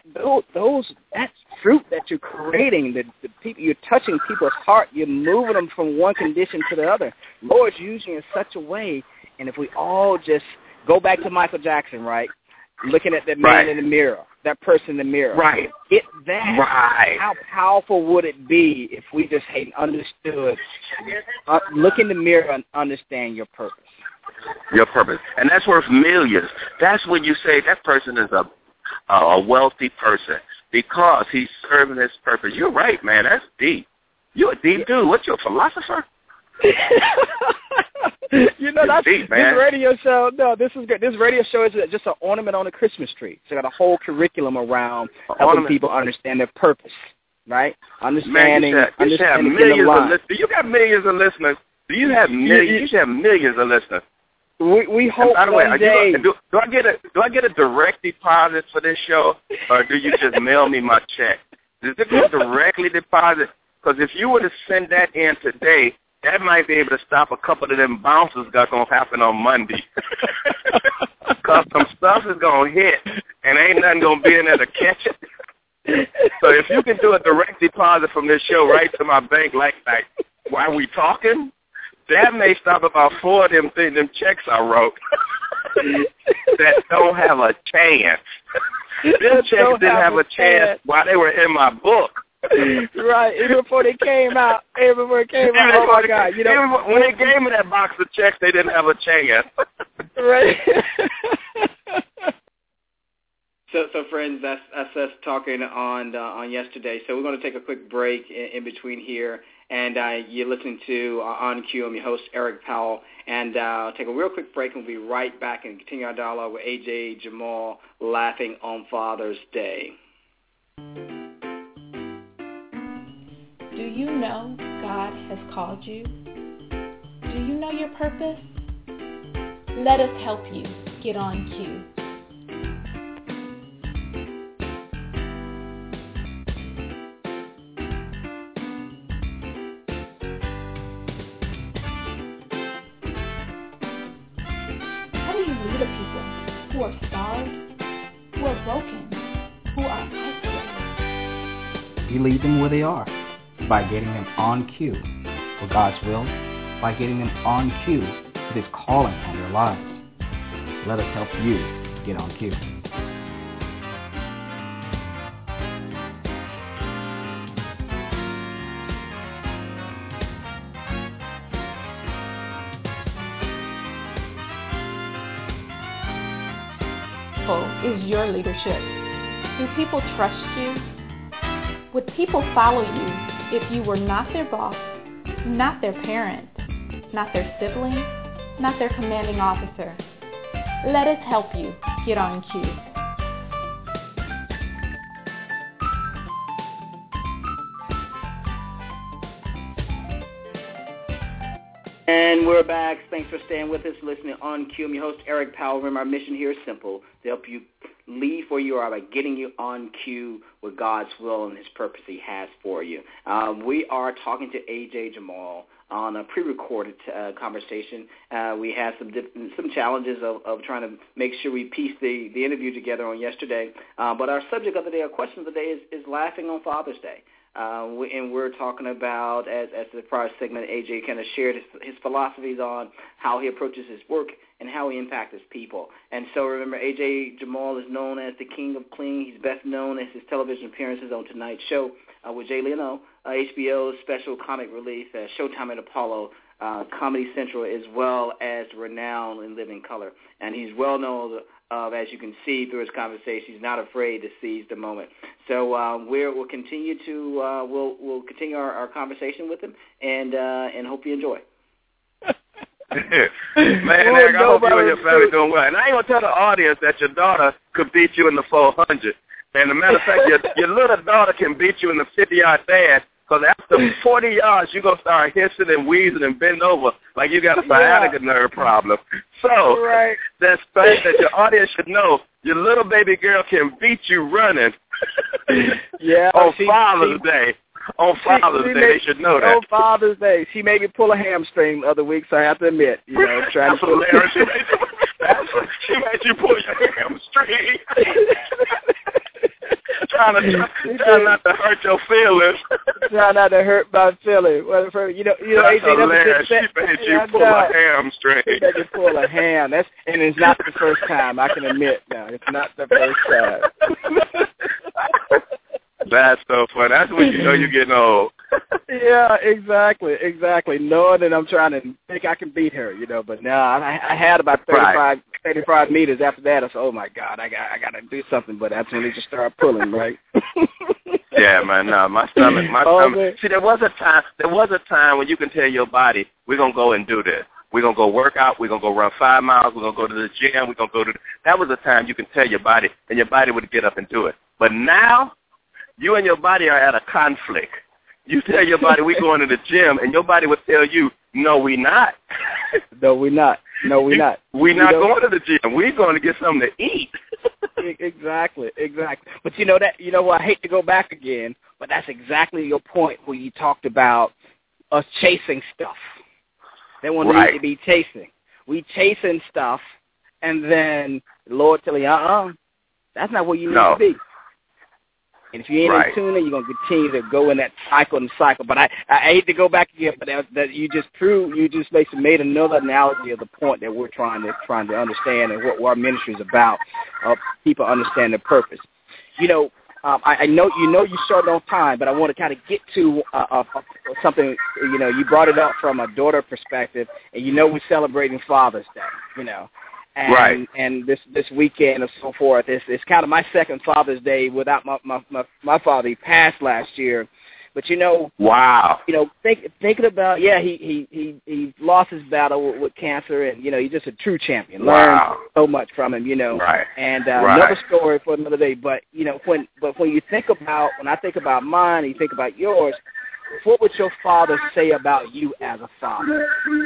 fruit that you're creating, the people, you're touching people's heart, you're moving them from one condition to the other. Lord's using you in such a way, and if we all just go back to Michael Jackson, right, looking at that man in the mirror, that person in the mirror, right? How powerful would it be if we just understood, look in the mirror and understand your purpose. Your purpose, and that's worth millions. That's when you say that person is a wealthy person because he's serving his purpose. You're right, man. That's deep. You're a deep dude. What's your philosopher? That's deep, man. This radio show. No, this is good. This radio show is just an ornament on a Christmas tree. So got a whole curriculum around helping people understand their purpose, right? Understanding millions of listeners. You got millions of listeners. You have millions. You should have millions of listeners. We hope by the way, one day. Do I get a direct deposit for this show, or do you just mail me my check? Does it go directly deposit? Because if you were to send that in today, that might be able to stop a couple of them bounces that's going to happen on Monday. Because some stuff is going to hit, and ain't nothing going to be in there to catch it. So if you can do a direct deposit from this show right to my bank like while we talking, that may stop about 4 of them checks I wrote that don't have a chance. Them checks didn't have a chance while they were in my book. Right, even before they came out. Oh, my God. When they gave me that box of checks, they didn't have a chance. Right. So friends, that's us talking on yesterday. So we're going to take a quick break in between here. And you're listening to On Cue. I'm your host, Eric Powell. And take a real quick break, and we'll be right back and continue our dialogue with A.J. Jamal, laughing on Father's Day. Do you know God has called you? Do you know your purpose? Let us help you get on cue. Who are starved, who are broken, who are isolated. You lead them where they are by getting them on cue for God's will, by getting them on cue with His calling on their lives. Let us help you get on cue. Is your leadership? Do people trust you? Would people follow you if you were not their boss, not their parent, not their sibling, not their commanding officer? Let us help you get on cue. And we're back. Thanks for staying with us, listening On Cue. I'm your host, Eric Powell. Remember, our mission here is simple: to help you lead where you are by getting you on cue with God's will and His purpose He has for you. We are talking to A.J. Jamal on a pre-recorded conversation. We had some challenges of trying to make sure we piece the interview together on yesterday. But our subject of the day, our question of the day is laughing on Father's Day. And we're talking about, as the prior segment, AJ kind of shared his philosophies on how he approaches his work and how he impacts his people. And so remember, AJ Jamal is known as the King of Clean. He's best known as his television appearances on Tonight Show with Jay Leno, HBO's special comic relief, Showtime at Apollo, Comedy Central, as well as Renown in Living Color. And he's well known as you can see through his conversation, he's not afraid to seize the moment. So we'll continue to we'll continue our conversation with him, and hope you enjoy. Man, I hope you and your family doing well. And I ain't gonna tell the audience that your daughter could beat you in the 400. And as a matter of fact, your little daughter can beat you in the 50-yard dash. Because after 40 yards, you're going to start hissing and wheezing and bend over like you got a sciatica nerve problem. So that's fact that your audience should know your little baby girl can beat you running on Father's Day. On Father's Day, they should know that. On Father's Day. She made me pull a hamstring the other week, so I have to admit, trying to pull She made you pull your hamstring. Trying not to hurt your feelings. Trying not to hurt my feelings. That's hilarious. She made you pull a hamstring. She made you pull a ham. And it's not the first time, I can admit now. It's not the first time. That's so funny. That's when you know you're getting old. Yeah, exactly. Knowing that I'm trying to think I can beat her, but now I had about 35 meters after that. I said, oh, my God, I got to do something. But that's when they just start pulling, right? Yeah, man, no, my stomach. See, there was a time when you can tell your body, we're going to go and do this. We're going to go work out. We're going to go run 5 miles. We're going to go to the gym. We're going to go to that was a time you can tell your body, and your body would get up and do it. But now, you and your body are at a conflict. You tell your body we're going to the gym, and your body would tell you, no, we're not. No, we're not. We're not going to the gym. We're going to get something to eat. Exactly. But what? I hate to go back again, but that's exactly your point where you talked about us chasing stuff. They want to be chasing. We chasing stuff, and then the Lord telling you, that's not where you need to be. And if you ain't in tune, you're going to continue to go in that cycle. But I hate to go back again, but that you just basically made another analogy of the point that we're trying to understand and what our ministry is about, people understand their purpose. I know you're short on time, but I want to kind of get to something. You brought it up from a daughter perspective, and we're celebrating Father's Day. And this weekend and so forth. It's kind of my second Father's Day without my father. He passed last year, but wow. Thinking about he lost his battle with cancer, and he's just a true champion. Learned so much from him, And another story for another day. But when you think about when I think about mine, and you think about yours. What would your father say about you as a father?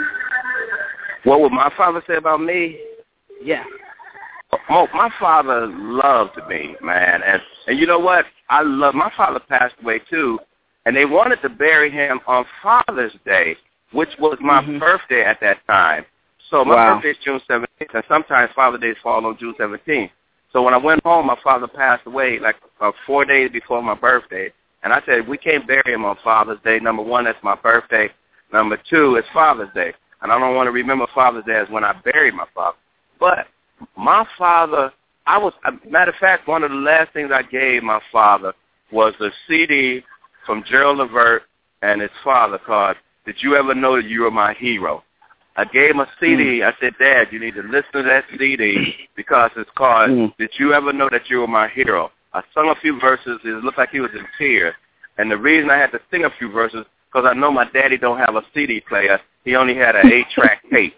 What would my father say about me? Yeah. Oh, my father loved me, man. And you know what? My father passed away, too, and they wanted to bury him on Father's Day, which was my birthday at that time. So my birthday is June 17th, and sometimes Father's Days fall on June 17th. So when I went home, my father passed away like 4 days before my birthday. And I said, we can't bury him on Father's Day. Number one, that's my birthday. Number two, it's Father's Day. And I don't want to remember Father's Day as when I buried my father. But my father, matter of fact, one of the last things I gave my father was a CD from Gerald Levert and his father called, Did You Ever Know That You Were My Hero? I gave him a CD. I said, Dad, you need to listen to that CD because it's called, Did You Ever Know That You Were My Hero? I sung a few verses. It looked like he was in tears. And the reason I had to sing a few verses because I know my daddy don't have a CD player. He only had an 8-track tape.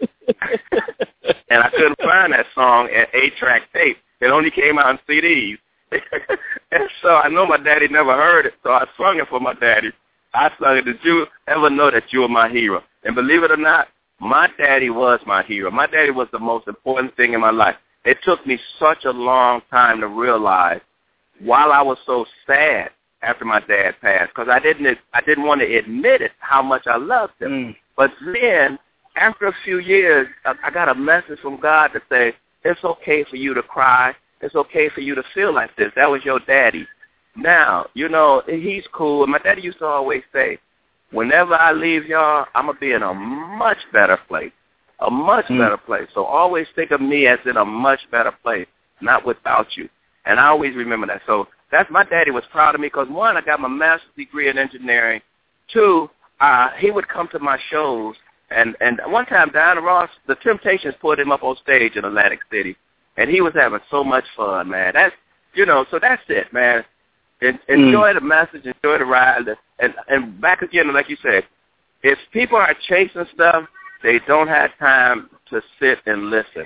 And I couldn't find that song at 8-track tape. It only came out in CDs. And so I know my daddy never heard it, so I sung it for my daddy. I sung it, Did You Ever Know That You Were My Hero? And believe it or not, my daddy was my hero. My daddy was the most important thing in my life. It took me such a long time to realize while I was so sad after my dad passed, because I didn't want to admit it, how much I loved him. But then, after a few years, I got a message from God to say, it's okay for you to cry. It's okay for you to feel like this. That was your daddy. Now, you know, he's cool. My daddy used to always say, whenever I leave y'all, I'm going to be in a much better place, a much better place. So always think of me as in a much better place, not without you. And I always remember that. So that's my daddy was proud of me because, one, I got my master's degree in engineering. Two, he would come to my shows. And one time, Diana Ross, the Temptations put him up on stage in Atlantic City. And he was having so much fun, man. That's, you know, so that's it, man. Enjoy the message, enjoy the ride. And back again, like you said, if people are chasing stuff, they don't have time to sit and listen.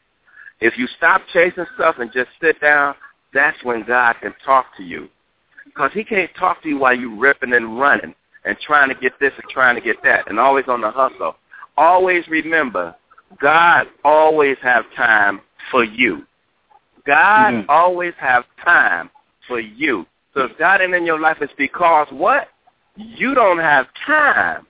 If you stop chasing stuff and just sit down, that's when God can talk to you. Because he can't talk to you while you're ripping and running and trying to get this and trying to get that and always on the hustle. Always remember, God always have time for you. God always have time for you. So if God ain't in your life, it's because what? You don't have time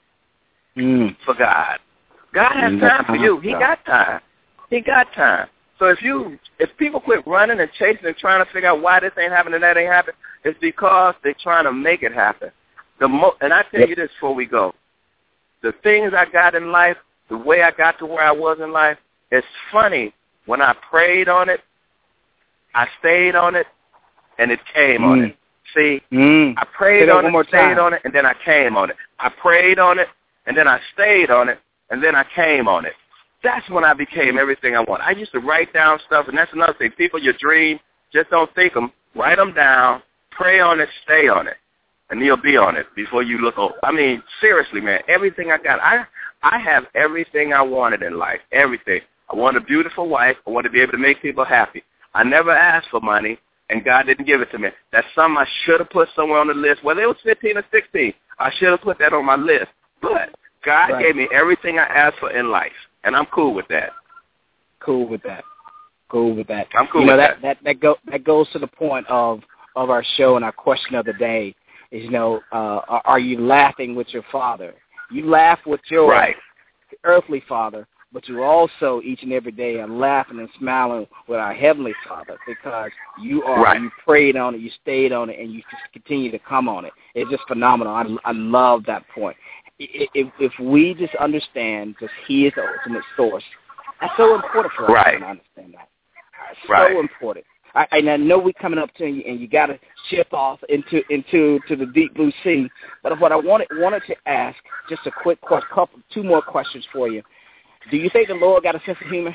for God. God has time for you. He got time. He got time. So if people quit running and chasing and trying to figure out why this ain't happening and that ain't happening, it's because they're trying to make it happen. And I tell you this before we go. The things I got in life, the way I got to where I was in life, it's funny. When I prayed on it, I stayed on it, and it came on it. See, I prayed on it, stayed on it, and then I came on it. I prayed on it, and then I stayed on it, and then I came on it. That's when I became everything I want. I used to write down stuff, and that's another thing. People, your dream, just don't think them. Write them down, pray on it, stay on it, and you'll be on it before you look over. I mean, seriously, man, everything I got, I have everything I wanted in life, everything. I want a beautiful wife. I want to be able to make people happy. I never asked for money, and God didn't give it to me. That's something I should have put somewhere on the list. Whether it was 15 or 16, I should have put that on my list. But God gave me everything I asked for in life, and I'm cool with that. Cool with that. Cool with that. I'm cool with that. That goes to the point of our show and our question of the day is, you know, are you laughing with your father? You laugh with your earthly father, but you also each and every day are laughing and smiling with our heavenly Father because you prayed on it, you stayed on it, and you just continue to come on it. It's just phenomenal. I love that point. If we just understand that He is the ultimate source, that's so important for us to understand that. So important. I know we're coming up to you, and you got to ship off into the deep blue sea. But what I wanted to ask, just a quick two more questions for you. Do you think the Lord got a sense of humor?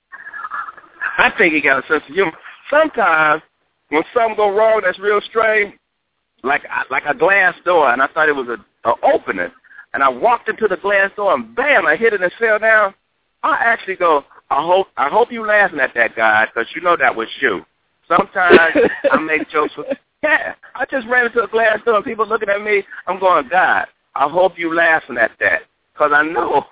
I think He got a sense of humor. Sometimes when something go wrong that's real strange, like a glass door, and I thought it was an opening, and I walked into the glass door, and bam, I hit it and fell down. I actually go, I hope you laughing at that, God, because you know that was you. Sometimes I make jokes with, I just ran into a glass door, and people looking at me, I'm going, God, I hope you laughing at that. Because I know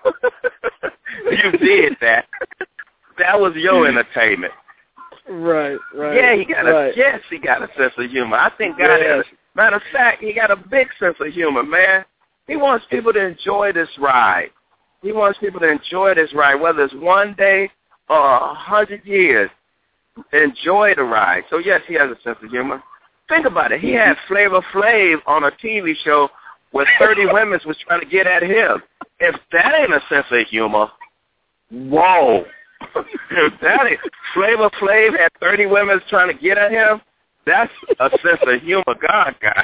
you did that. That was your entertainment. Right. Yeah, he got a sense of humor. I think God has. Matter of fact, he got a big sense of humor, man. He wants people to enjoy this ride. He wants people to enjoy this ride, whether it's one day or 100 years. Enjoy the ride. So, yes, he has a sense of humor. Think about it. He had Flavor Flav on a TV show where 30 women was trying to get at him. If that ain't a sense of humor, whoa. If that ain't, Flavor Flav had 30 women trying to get at him, that's a sense of humor God got.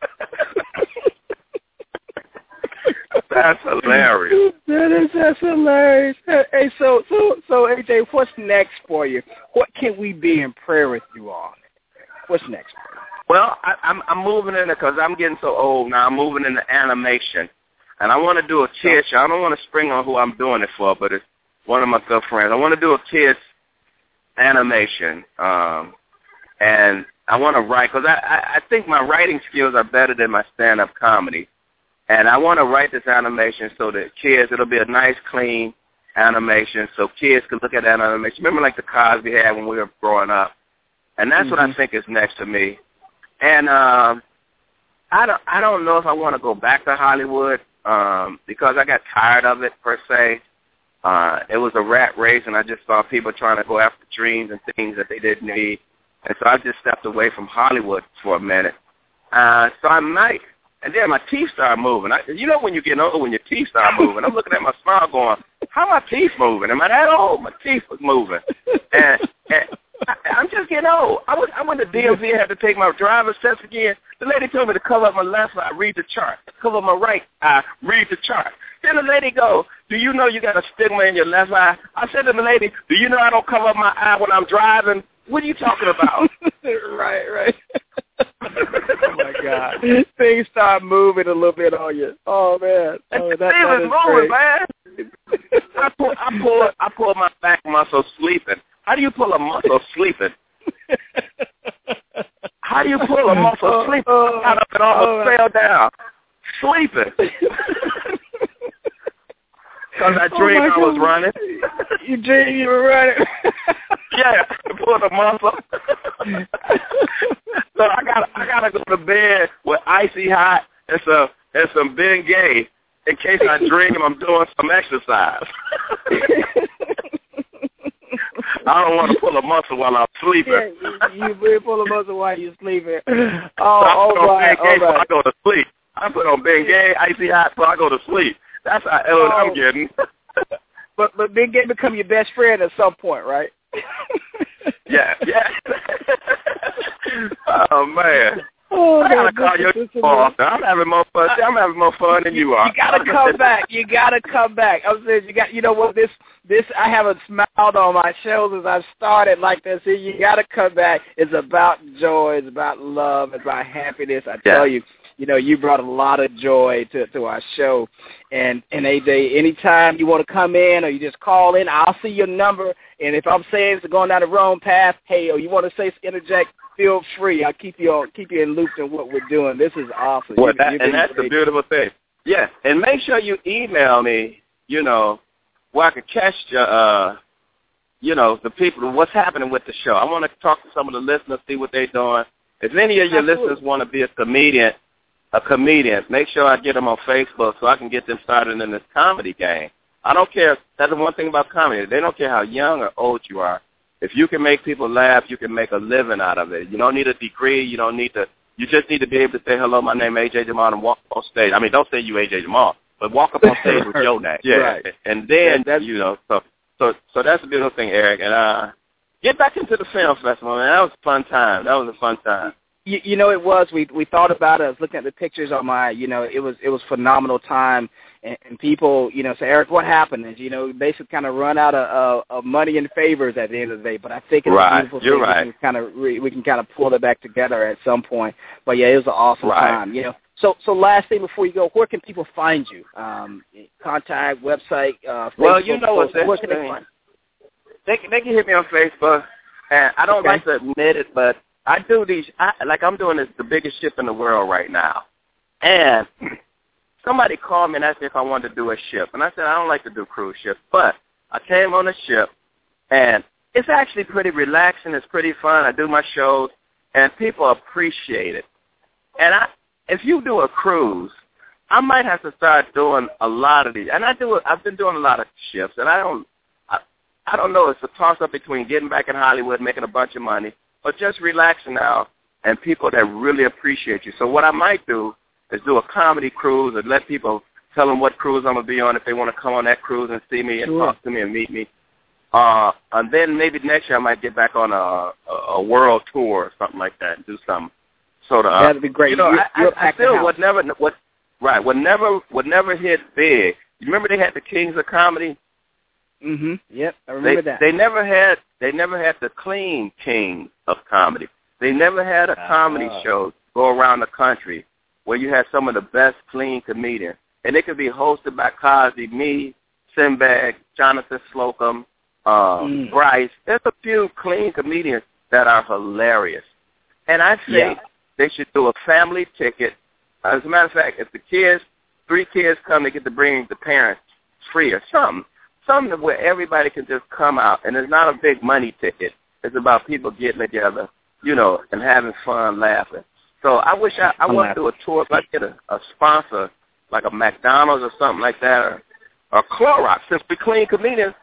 That's hilarious. That's hilarious. Hey, so AJ, what's next for you? What can we be in prayer with you on? What's next for you? Well, I'm moving in it because I'm getting so old now. I'm moving into animation. And I want to do a kid show. I don't want to spring on who I'm doing it for, but it's one of my good friends. I want to do a kid's animation. And I want to write, because I think my writing skills are better than my stand-up comedy. And I want to write this animation so that kids, it'll be a nice, clean animation so kids can look at that animation. Remember like the Cosby had when we were growing up? And that's what I think is next to me. And I don't know if I want to go back to Hollywood because I got tired of it, per se. It was a rat race, and I just saw people trying to go after dreams and things that they didn't need. And so I just stepped away from Hollywood for a minute. So I'm like, and then my teeth start moving. You know when you get old, when your teeth start moving. I'm looking at my smile going, how are my teeth moving? Am I that old? My teeth was moving. And I'm just getting old. I went to DMV and had to take my driver's test again. The lady told me to cover up my left eye, read the chart. Cover up my right eye, read the chart. Then the lady goes, do you know you got a stigma in your left eye? I said to the lady, do you know I don't cover up my eye when I'm driving? What are you talking about? Right. Oh, my God. Things start moving a little bit on you. Oh, man. Oh, that is moving, man. I pull my back muscle sleeping. How do you pull a muscle sleeping? How do you pull a muscle sleeping? I got up and almost fell down. Sleeping. Because I dreamed I was running. You dreamed you were running? Yeah, I pulled a muscle. So I gotta go to bed with icy hot and some Bengay in case I dream I'm doing some exercise. I don't want to pull a muscle while I'm sleeping. Yeah, you pull a muscle while you're sleeping. So I go to sleep. I put on Bengay, icy hot, so I go to sleep. That's how old I'm getting. But Bengay become your best friend at some point, right? Yeah. Oh, man. I gotta call your off. I'm having more fun. I'm having more fun than you are. You gotta come back. I'm saying you know what? This I haven't smiled on my shoulders. I've started like this. You gotta come back. It's about joy. It's about love. It's about happiness. I tell you. You know, you brought a lot of joy to our show. And AJ, anytime you want to come in or you just call in, I'll see your number. And if I'm saying it's going down the wrong path, hey, or you want to say interject, feel free. I'll keep you in loop in what we're doing. This is awesome. Well, that's the beautiful thing. Yeah, and make sure you email me, where I can catch the people, what's happening with the show. I want to talk to some of the listeners, see what they're doing. If any of your listeners want to be a comedian, make sure I get them on Facebook so I can get them started in this comedy game. I don't care. That's the one thing about comedy. They don't care how young or old you are. If you can make people laugh, you can make a living out of it. You don't need a degree. You just need to be able to say, hello, my name is A.J. Jamal, and walk on stage. I mean, don't say you A.J. Jamal, but walk up on stage with your name. Yeah. Right. And then, so that's the beautiful thing, Eric. And get back into the film festival, man. That was a fun time. You know, it was. We thought about it. I was looking at the pictures on my, it was phenomenal time. And people, say, Eric, what happened? And, basically kind of run out of money and favors at the end of the day. But I think it's a beautiful thing. You're right. We can kind of pull it back together at some point. But, yeah, it was an awesome time, So last thing before you go, where can people find you? Contact, website, Facebook? Well, you know what's interesting. They can hit me on Facebook. And I don't like to admit it, but I do I'm doing the biggest ship in the world right now. And somebody called me and asked me if I wanted to do a ship. And I said, I don't like to do cruise ships. But I came on a ship, and it's actually pretty relaxing. It's pretty fun. I do my shows, and people appreciate it. And if you do a cruise, I might have to start doing a lot of these. And I've been doing a lot of ships, and I don't know. It's a toss-up between getting back in Hollywood, making a bunch of money, or just relaxing now, and people that really appreciate you. So what I might do is do a comedy cruise and let people tell them what cruise I'm going to be on if they want to come on that cruise and see me and talk to me and meet me. And then maybe next year I might get back on a world tour or something like that and do something sort of. That'd be great. I feel what never hit big. You remember they had the Kings of Comedy? Mm-hmm. Yep, I remember that. They never had the clean King of Comedy. They never had a comedy show go around the country where you had some of the best clean comedians. And it could be hosted by Cosby, me, Sinbad, Jonathan Slocum, Bryce. There's a few clean comedians that are hilarious. And I think they should do a family ticket. As a matter of fact, if the 3 kids come, they get to bring the parents free or something. Something where everybody can just come out. And it's not a big money ticket. It's about people getting together, and having fun, laughing. So I wish I want to do a tour. If I get a sponsor, like a McDonald's or something like that, or Clorox. Since we clean comedians,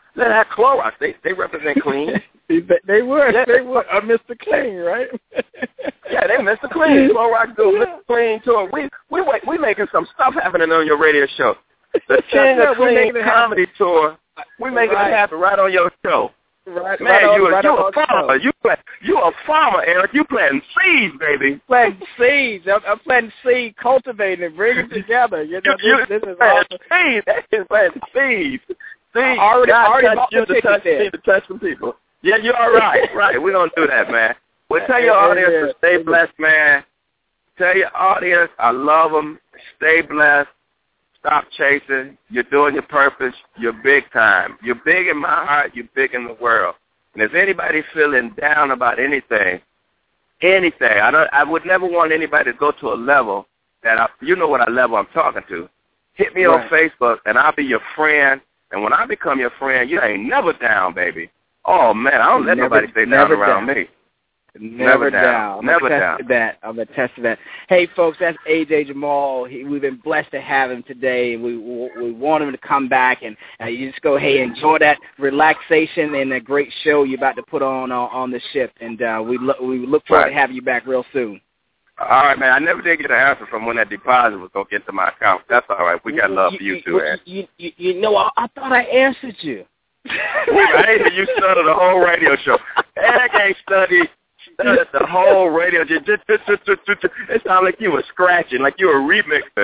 Let that Clorox. They represent clean. They would. Mr. Clean, right? Yeah, they Mr. Clean. Clorox do Mr. Clean too. We making some stuff happening on your radio show. The King of Clean comedy tour. We making it happen right on your show. Right, man, you a farmer. You a farmer, Eric. You planting seeds, baby. Planting seeds. I'm planting seeds, cultivating it, bringing it together. You know, this is awesome. Seeds. That is planting seeds. Seeds. Already bought you to touch some people. Yeah, you're all right. Right. We're going to do that, man. Well, tell your audience to stay blessed, man. Tell your audience I love them. Stay blessed. Stop chasing. You're doing your purpose. You're big time. You're big in my heart. You're big in the world. And if anybody feeling down about anything, I would never want anybody to go to a level that you know what level I'm talking to. Hit me on Facebook, and I'll be your friend. And when I become your friend, you ain't never down, baby. Oh, man, I don't let nobody stay down around me. Never down. Never down. I'm attest to that. Hey, folks, that's A.J. Jamal. We've been blessed to have him today. We want him to come back, and you just go, hey, enjoy that relaxation and that great show you're about to put on the ship. And we look forward to having you back real soon. All right, man. I never did get an answer from when that deposit was going to get to my account. That's all right. We got love for you, too, Eric. You know, I thought I answered you. I hate that you studied the whole radio show. Eric ain't studied the whole radio. It sounded like you were scratching, like you were remixing.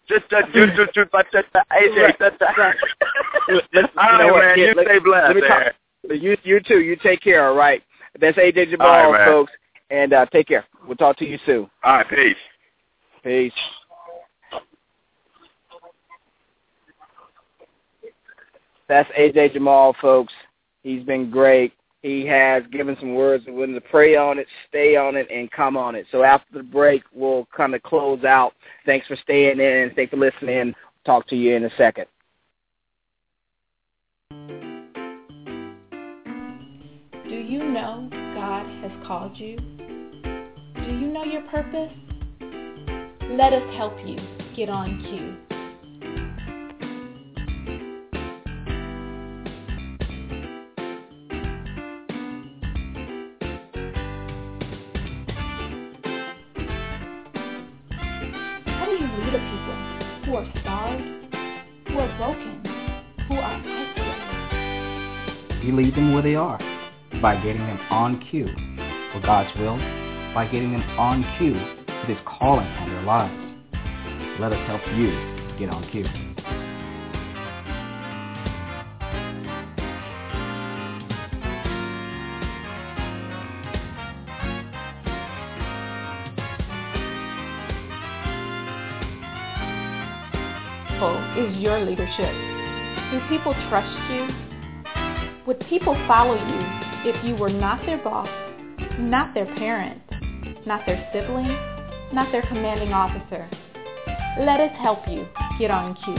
All right, man. You stay blessed. You too. You take care, all right? That's A.J. Jamal, right, folks. And take care. We'll talk to you soon. All right, peace. Peace. That's A.J. Jamal, folks. He's been great. He has given some words of when to pray on it, stay on it, and come on it. So after the break, we'll kind of close out. Thanks for staying in. Thanks for listening. Talk to you in a second. Do you know God has called you? Do you know your purpose? Let us help you get on cue. Who are starved, who are broken, who are isolated. You lead them where they are by getting them on cue for God's will, by getting them on cue with His calling on their lives. Let us help you get on cue. Is your leadership? Do people trust you? Would people follow you if you were not their boss, not their parent, not their sibling, not their commanding officer? Let us help you get on cue.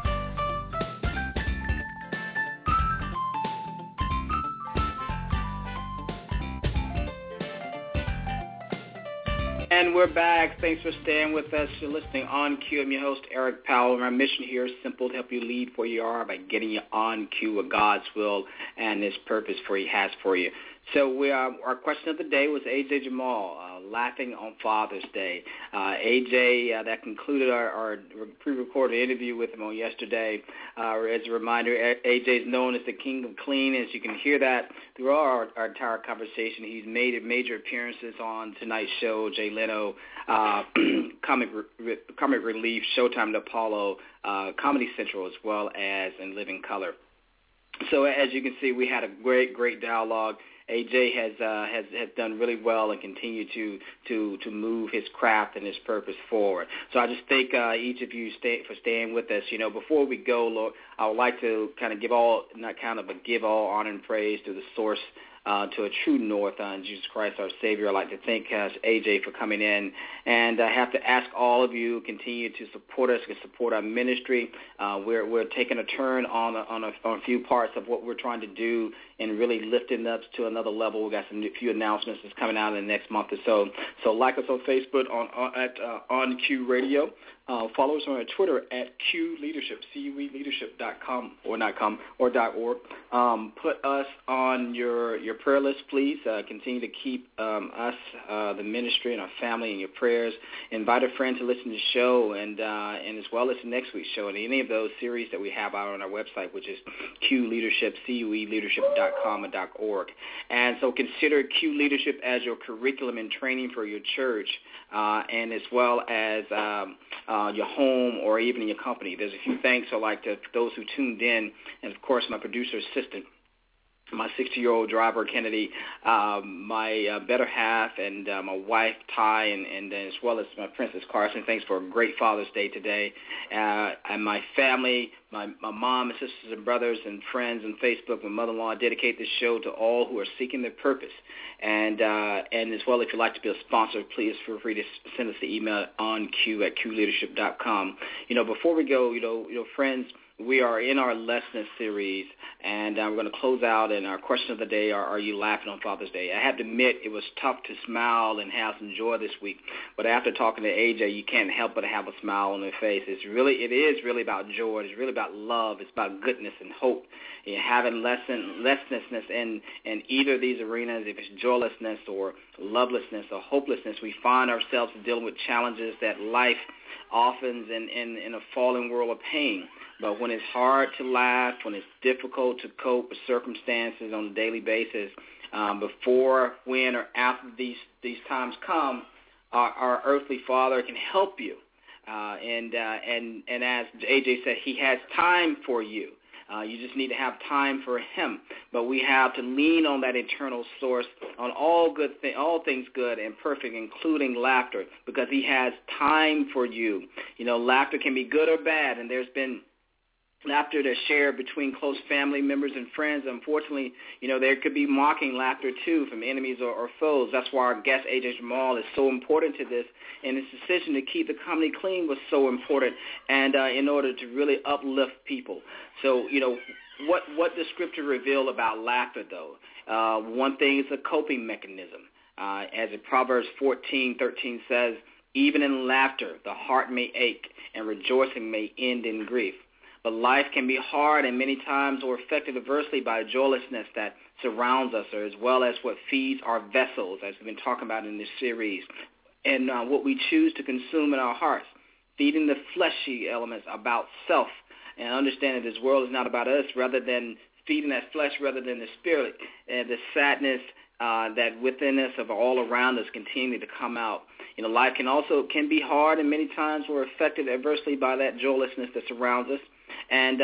And we're back. Thanks for staying with us. You're listening On Cue. I'm your host, Eric Powell. And our mission here is simple: to help you lead where you are by getting you on cue with God's will and His purpose He has for you. So our question of the day was A.J. Jamal, laughing on Father's Day. A.J., that concluded our pre-recorded interview with him on yesterday. As a reminder, A.J. is known as the King of Clean. As you can hear that throughout our entire conversation, he's made major appearances on tonight's show, Jay Leno, Comic Relief, Showtime to Apollo, Comedy Central, as well as in Living Color. So as you can see, we had a great dialogue. AJ has done really well and continued to move his craft and his purpose forward. So I just thank each of you for staying with us. You know, before we go, Lord, I would like to kind of give all honor and praise to the source, to a true north, Jesus Christ, our Savior. I'd like to thank AJ for coming in, and I have to ask all of you continue to support us and support our ministry. We're taking a turn on a few parts of what we're trying to do and really lifting us to another level. We've got a few announcements that's coming out in the next month or so. So like us on Facebook at On Cue Radio. Follow us on Twitter at Q Leadership, CUEleadership.com or .org. Put us on your prayer list, please. Continue to keep us, the ministry, and our family in your prayers. Invite a friend to listen to the show, and as well as the next week's show, and any of those series that we have out on our website, which is Q Leadership, CUEleadership.com and .org. And so consider Q Leadership as your curriculum and training for your church, and as well as your home or even in your company. There's a few thanks I'd like to those who tuned in, and of course my producer assistant, my 60-year-old driver, Kennedy, my better half, and my wife, Ty, and as well as my Princess Carson. Thanks for a great Father's Day today. And my family, my mom and sisters and brothers and friends and Facebook, my mother-in-law, dedicate this show to all who are seeking their purpose. And as well, if you'd like to be a sponsor, please feel free to send us the email on q@qleadership.com. Before we go, friends, we are in our lesson series, and we're going to close out, and our question of the day are you laughing on Father's Day? I have to admit it was tough to smile and have some joy this week, but after talking to AJ, you can't help but have a smile on your face. It is really about joy. It's really about love. It's about goodness and hope. And having lessness in either of these arenas, if it's joylessness or lovelessness or hopelessness, we find ourselves dealing with challenges that life offers in a fallen world of pain. But when it's hard to laugh, when it's difficult to cope with circumstances on a daily basis, before, when, or after these times come, our earthly Father can help you. And as AJ said, He has time for you. You just need to have time for Him. But we have to lean on that eternal source on all things good and perfect, including laughter, because He has time for you. Laughter can be good or bad, and there's been laughter that's shared between close family members and friends. Unfortunately, there could be mocking laughter, too, from enemies or foes. That's why our guest, A.J. Jamal, is so important to this, and his decision to keep the company clean was so important, and in order to really uplift people. So, what does Scripture reveal about laughter, though? One thing is a coping mechanism. As in Proverbs 14:13 says, even in laughter the heart may ache, and rejoicing may end in grief. But life can be hard and many times are affected adversely by joylessness that surrounds us, or as well as what feeds our vessels, as we've been talking about in this series, and what we choose to consume in our hearts, feeding the fleshy elements about self, and understanding this world is not about us, rather than feeding that flesh rather than the spirit, and the sadness that within us of all around us continue to come out. Life can be hard, and many times we're affected adversely by that joylessness that surrounds us. And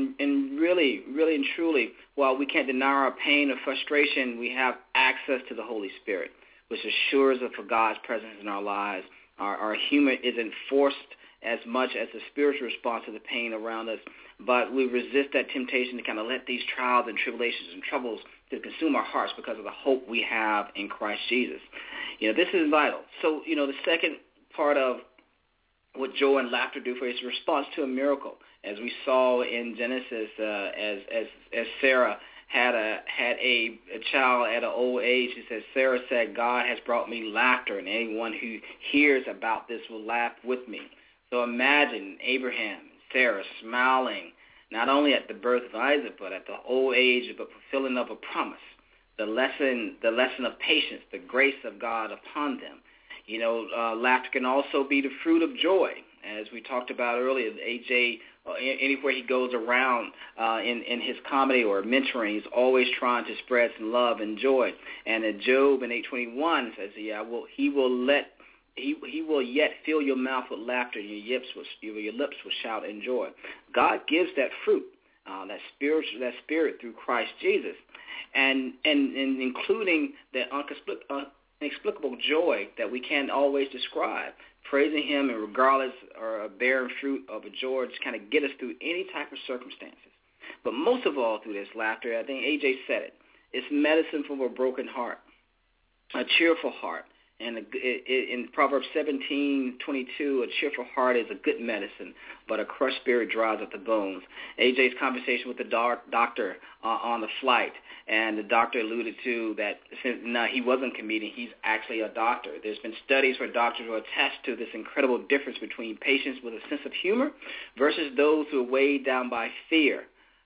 really and truly, while we can't deny our pain or frustration, we have access to the Holy Spirit, which assures us of God's presence in our lives. Our humor isn't forced as much as the spiritual response to the pain around us, but we resist that temptation to kind of let these trials and tribulations and troubles to consume our hearts because of the hope we have in Christ Jesus. This is vital. So, the second part of what joy and laughter do for us is a response to a miracle. As we saw in Genesis, as Sarah had a child at an old age, it says, Sarah said, God has brought me laughter, and anyone who hears about this will laugh with me. So imagine Abraham and Sarah smiling, not only at the birth of Isaac, but at the old age of a fulfilling of a promise, the lesson of patience, the grace of God upon them. Laughter can also be the fruit of joy. As we talked about earlier, AJ, anywhere he goes around in his comedy or mentoring, he's always trying to spread some love and joy. And in Job in 8:21 says, he will yet fill your mouth with laughter, and your lips will shout in joy. God gives that fruit, that spirit through Christ Jesus, and including the inexplicable joy that we can't always describe. Praising Him, and regardless or bearing fruit of a joy, just kind of get us through any type of circumstances. But most of all, through this laughter, I think AJ said it, it's medicine for a broken heart, a cheerful heart. And in Proverbs 17:22, a cheerful heart is a good medicine, but a crushed spirit dries up the bones. AJ's conversation with the doctor on the flight, and the doctor alluded to that he wasn't a comedian, he's actually a doctor. There's been studies where doctors will attest to this incredible difference between patients with a sense of humor versus those who are weighed down by fear.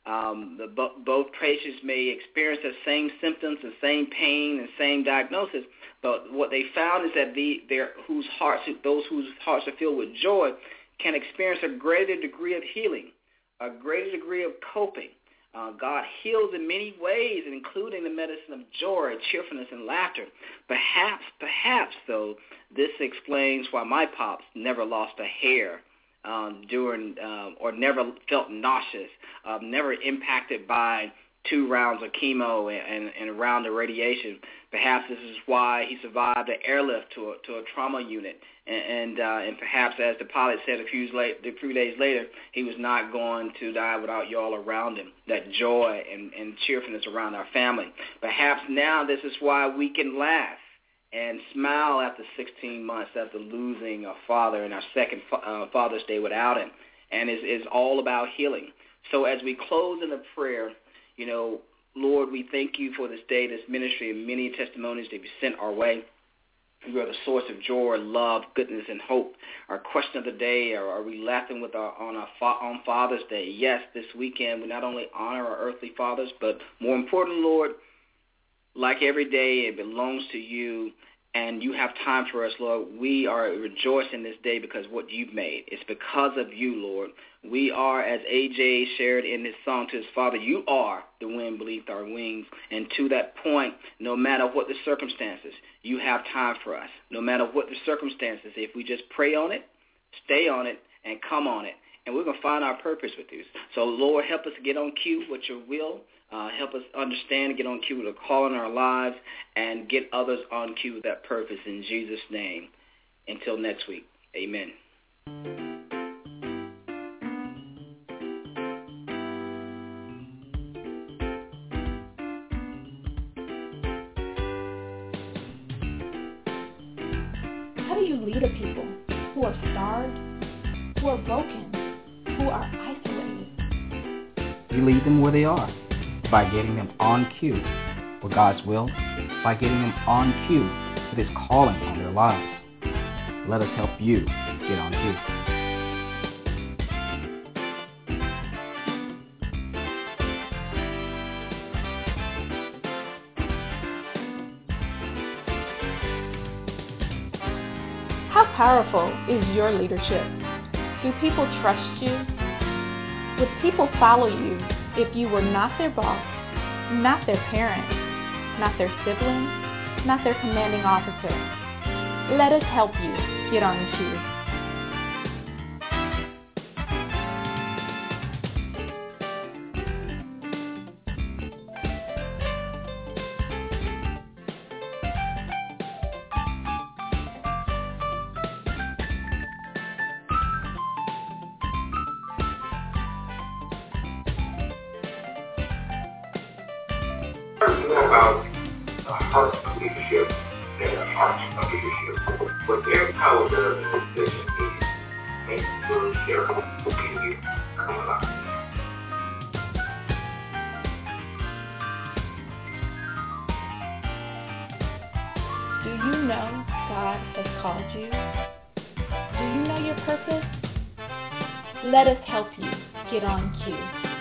Both patients may experience the same symptoms, the same pain, the same diagnosis, but what they found is that those whose hearts are filled with joy can experience a greater degree of healing, a greater degree of coping. God heals in many ways, including the medicine of joy, cheerfulness, and laughter. Perhaps, though, this explains why my pops never lost a hair or never felt nauseous, never impacted by 2 rounds of chemo and a round of radiation. Perhaps this is why he survived an airlift to a trauma unit, and perhaps, as the pilot said a few days later, he was not going to die without y'all around him. That joy and cheerfulness around our family. Perhaps now this is why we can laugh and smile after 16 months after losing a father and our second Father's Day without him, and is all about healing. So as we close in a prayer, Lord, we thank you for this day, this ministry, and many testimonies that you sent our way. You are the source of joy, love, goodness, and hope. Our question of the day, are we laughing on Father's Day? Yes, this weekend we not only honor our earthly fathers, but more important, Lord, like every day, it belongs to you, and you have time for us, Lord. We are rejoicing this day because what you've made. It's because of you, Lord. We are, as AJ shared in his song to his father, you are the wind beneath our wings. And to that point, no matter what the circumstances, you have time for us. No matter what the circumstances, if we just pray on it, stay on it, and come on it, and we're going to find our purpose with you. So, Lord, help us get on cue with your will. Help us understand and get on cue with a call in our lives and get others on cue with that purpose in Jesus' name. Until next week, amen. How do you lead a people who are starved, who are broken, who are isolated? You lead them where they are, by getting them on cue with God's will, by getting them on cue with his calling on their lives. Let us help you get on cue. How powerful is your leadership? Do people trust you? Would people follow you if you were not their boss, not their parent, not their sibling, not their commanding officer? Let us help you get on cue. More about the heart of leadership than the heart of leadership. What their power does in this session is make the leader who can you come alive. Do you know God has called you? Do you know your purpose? Let us help you get on cue.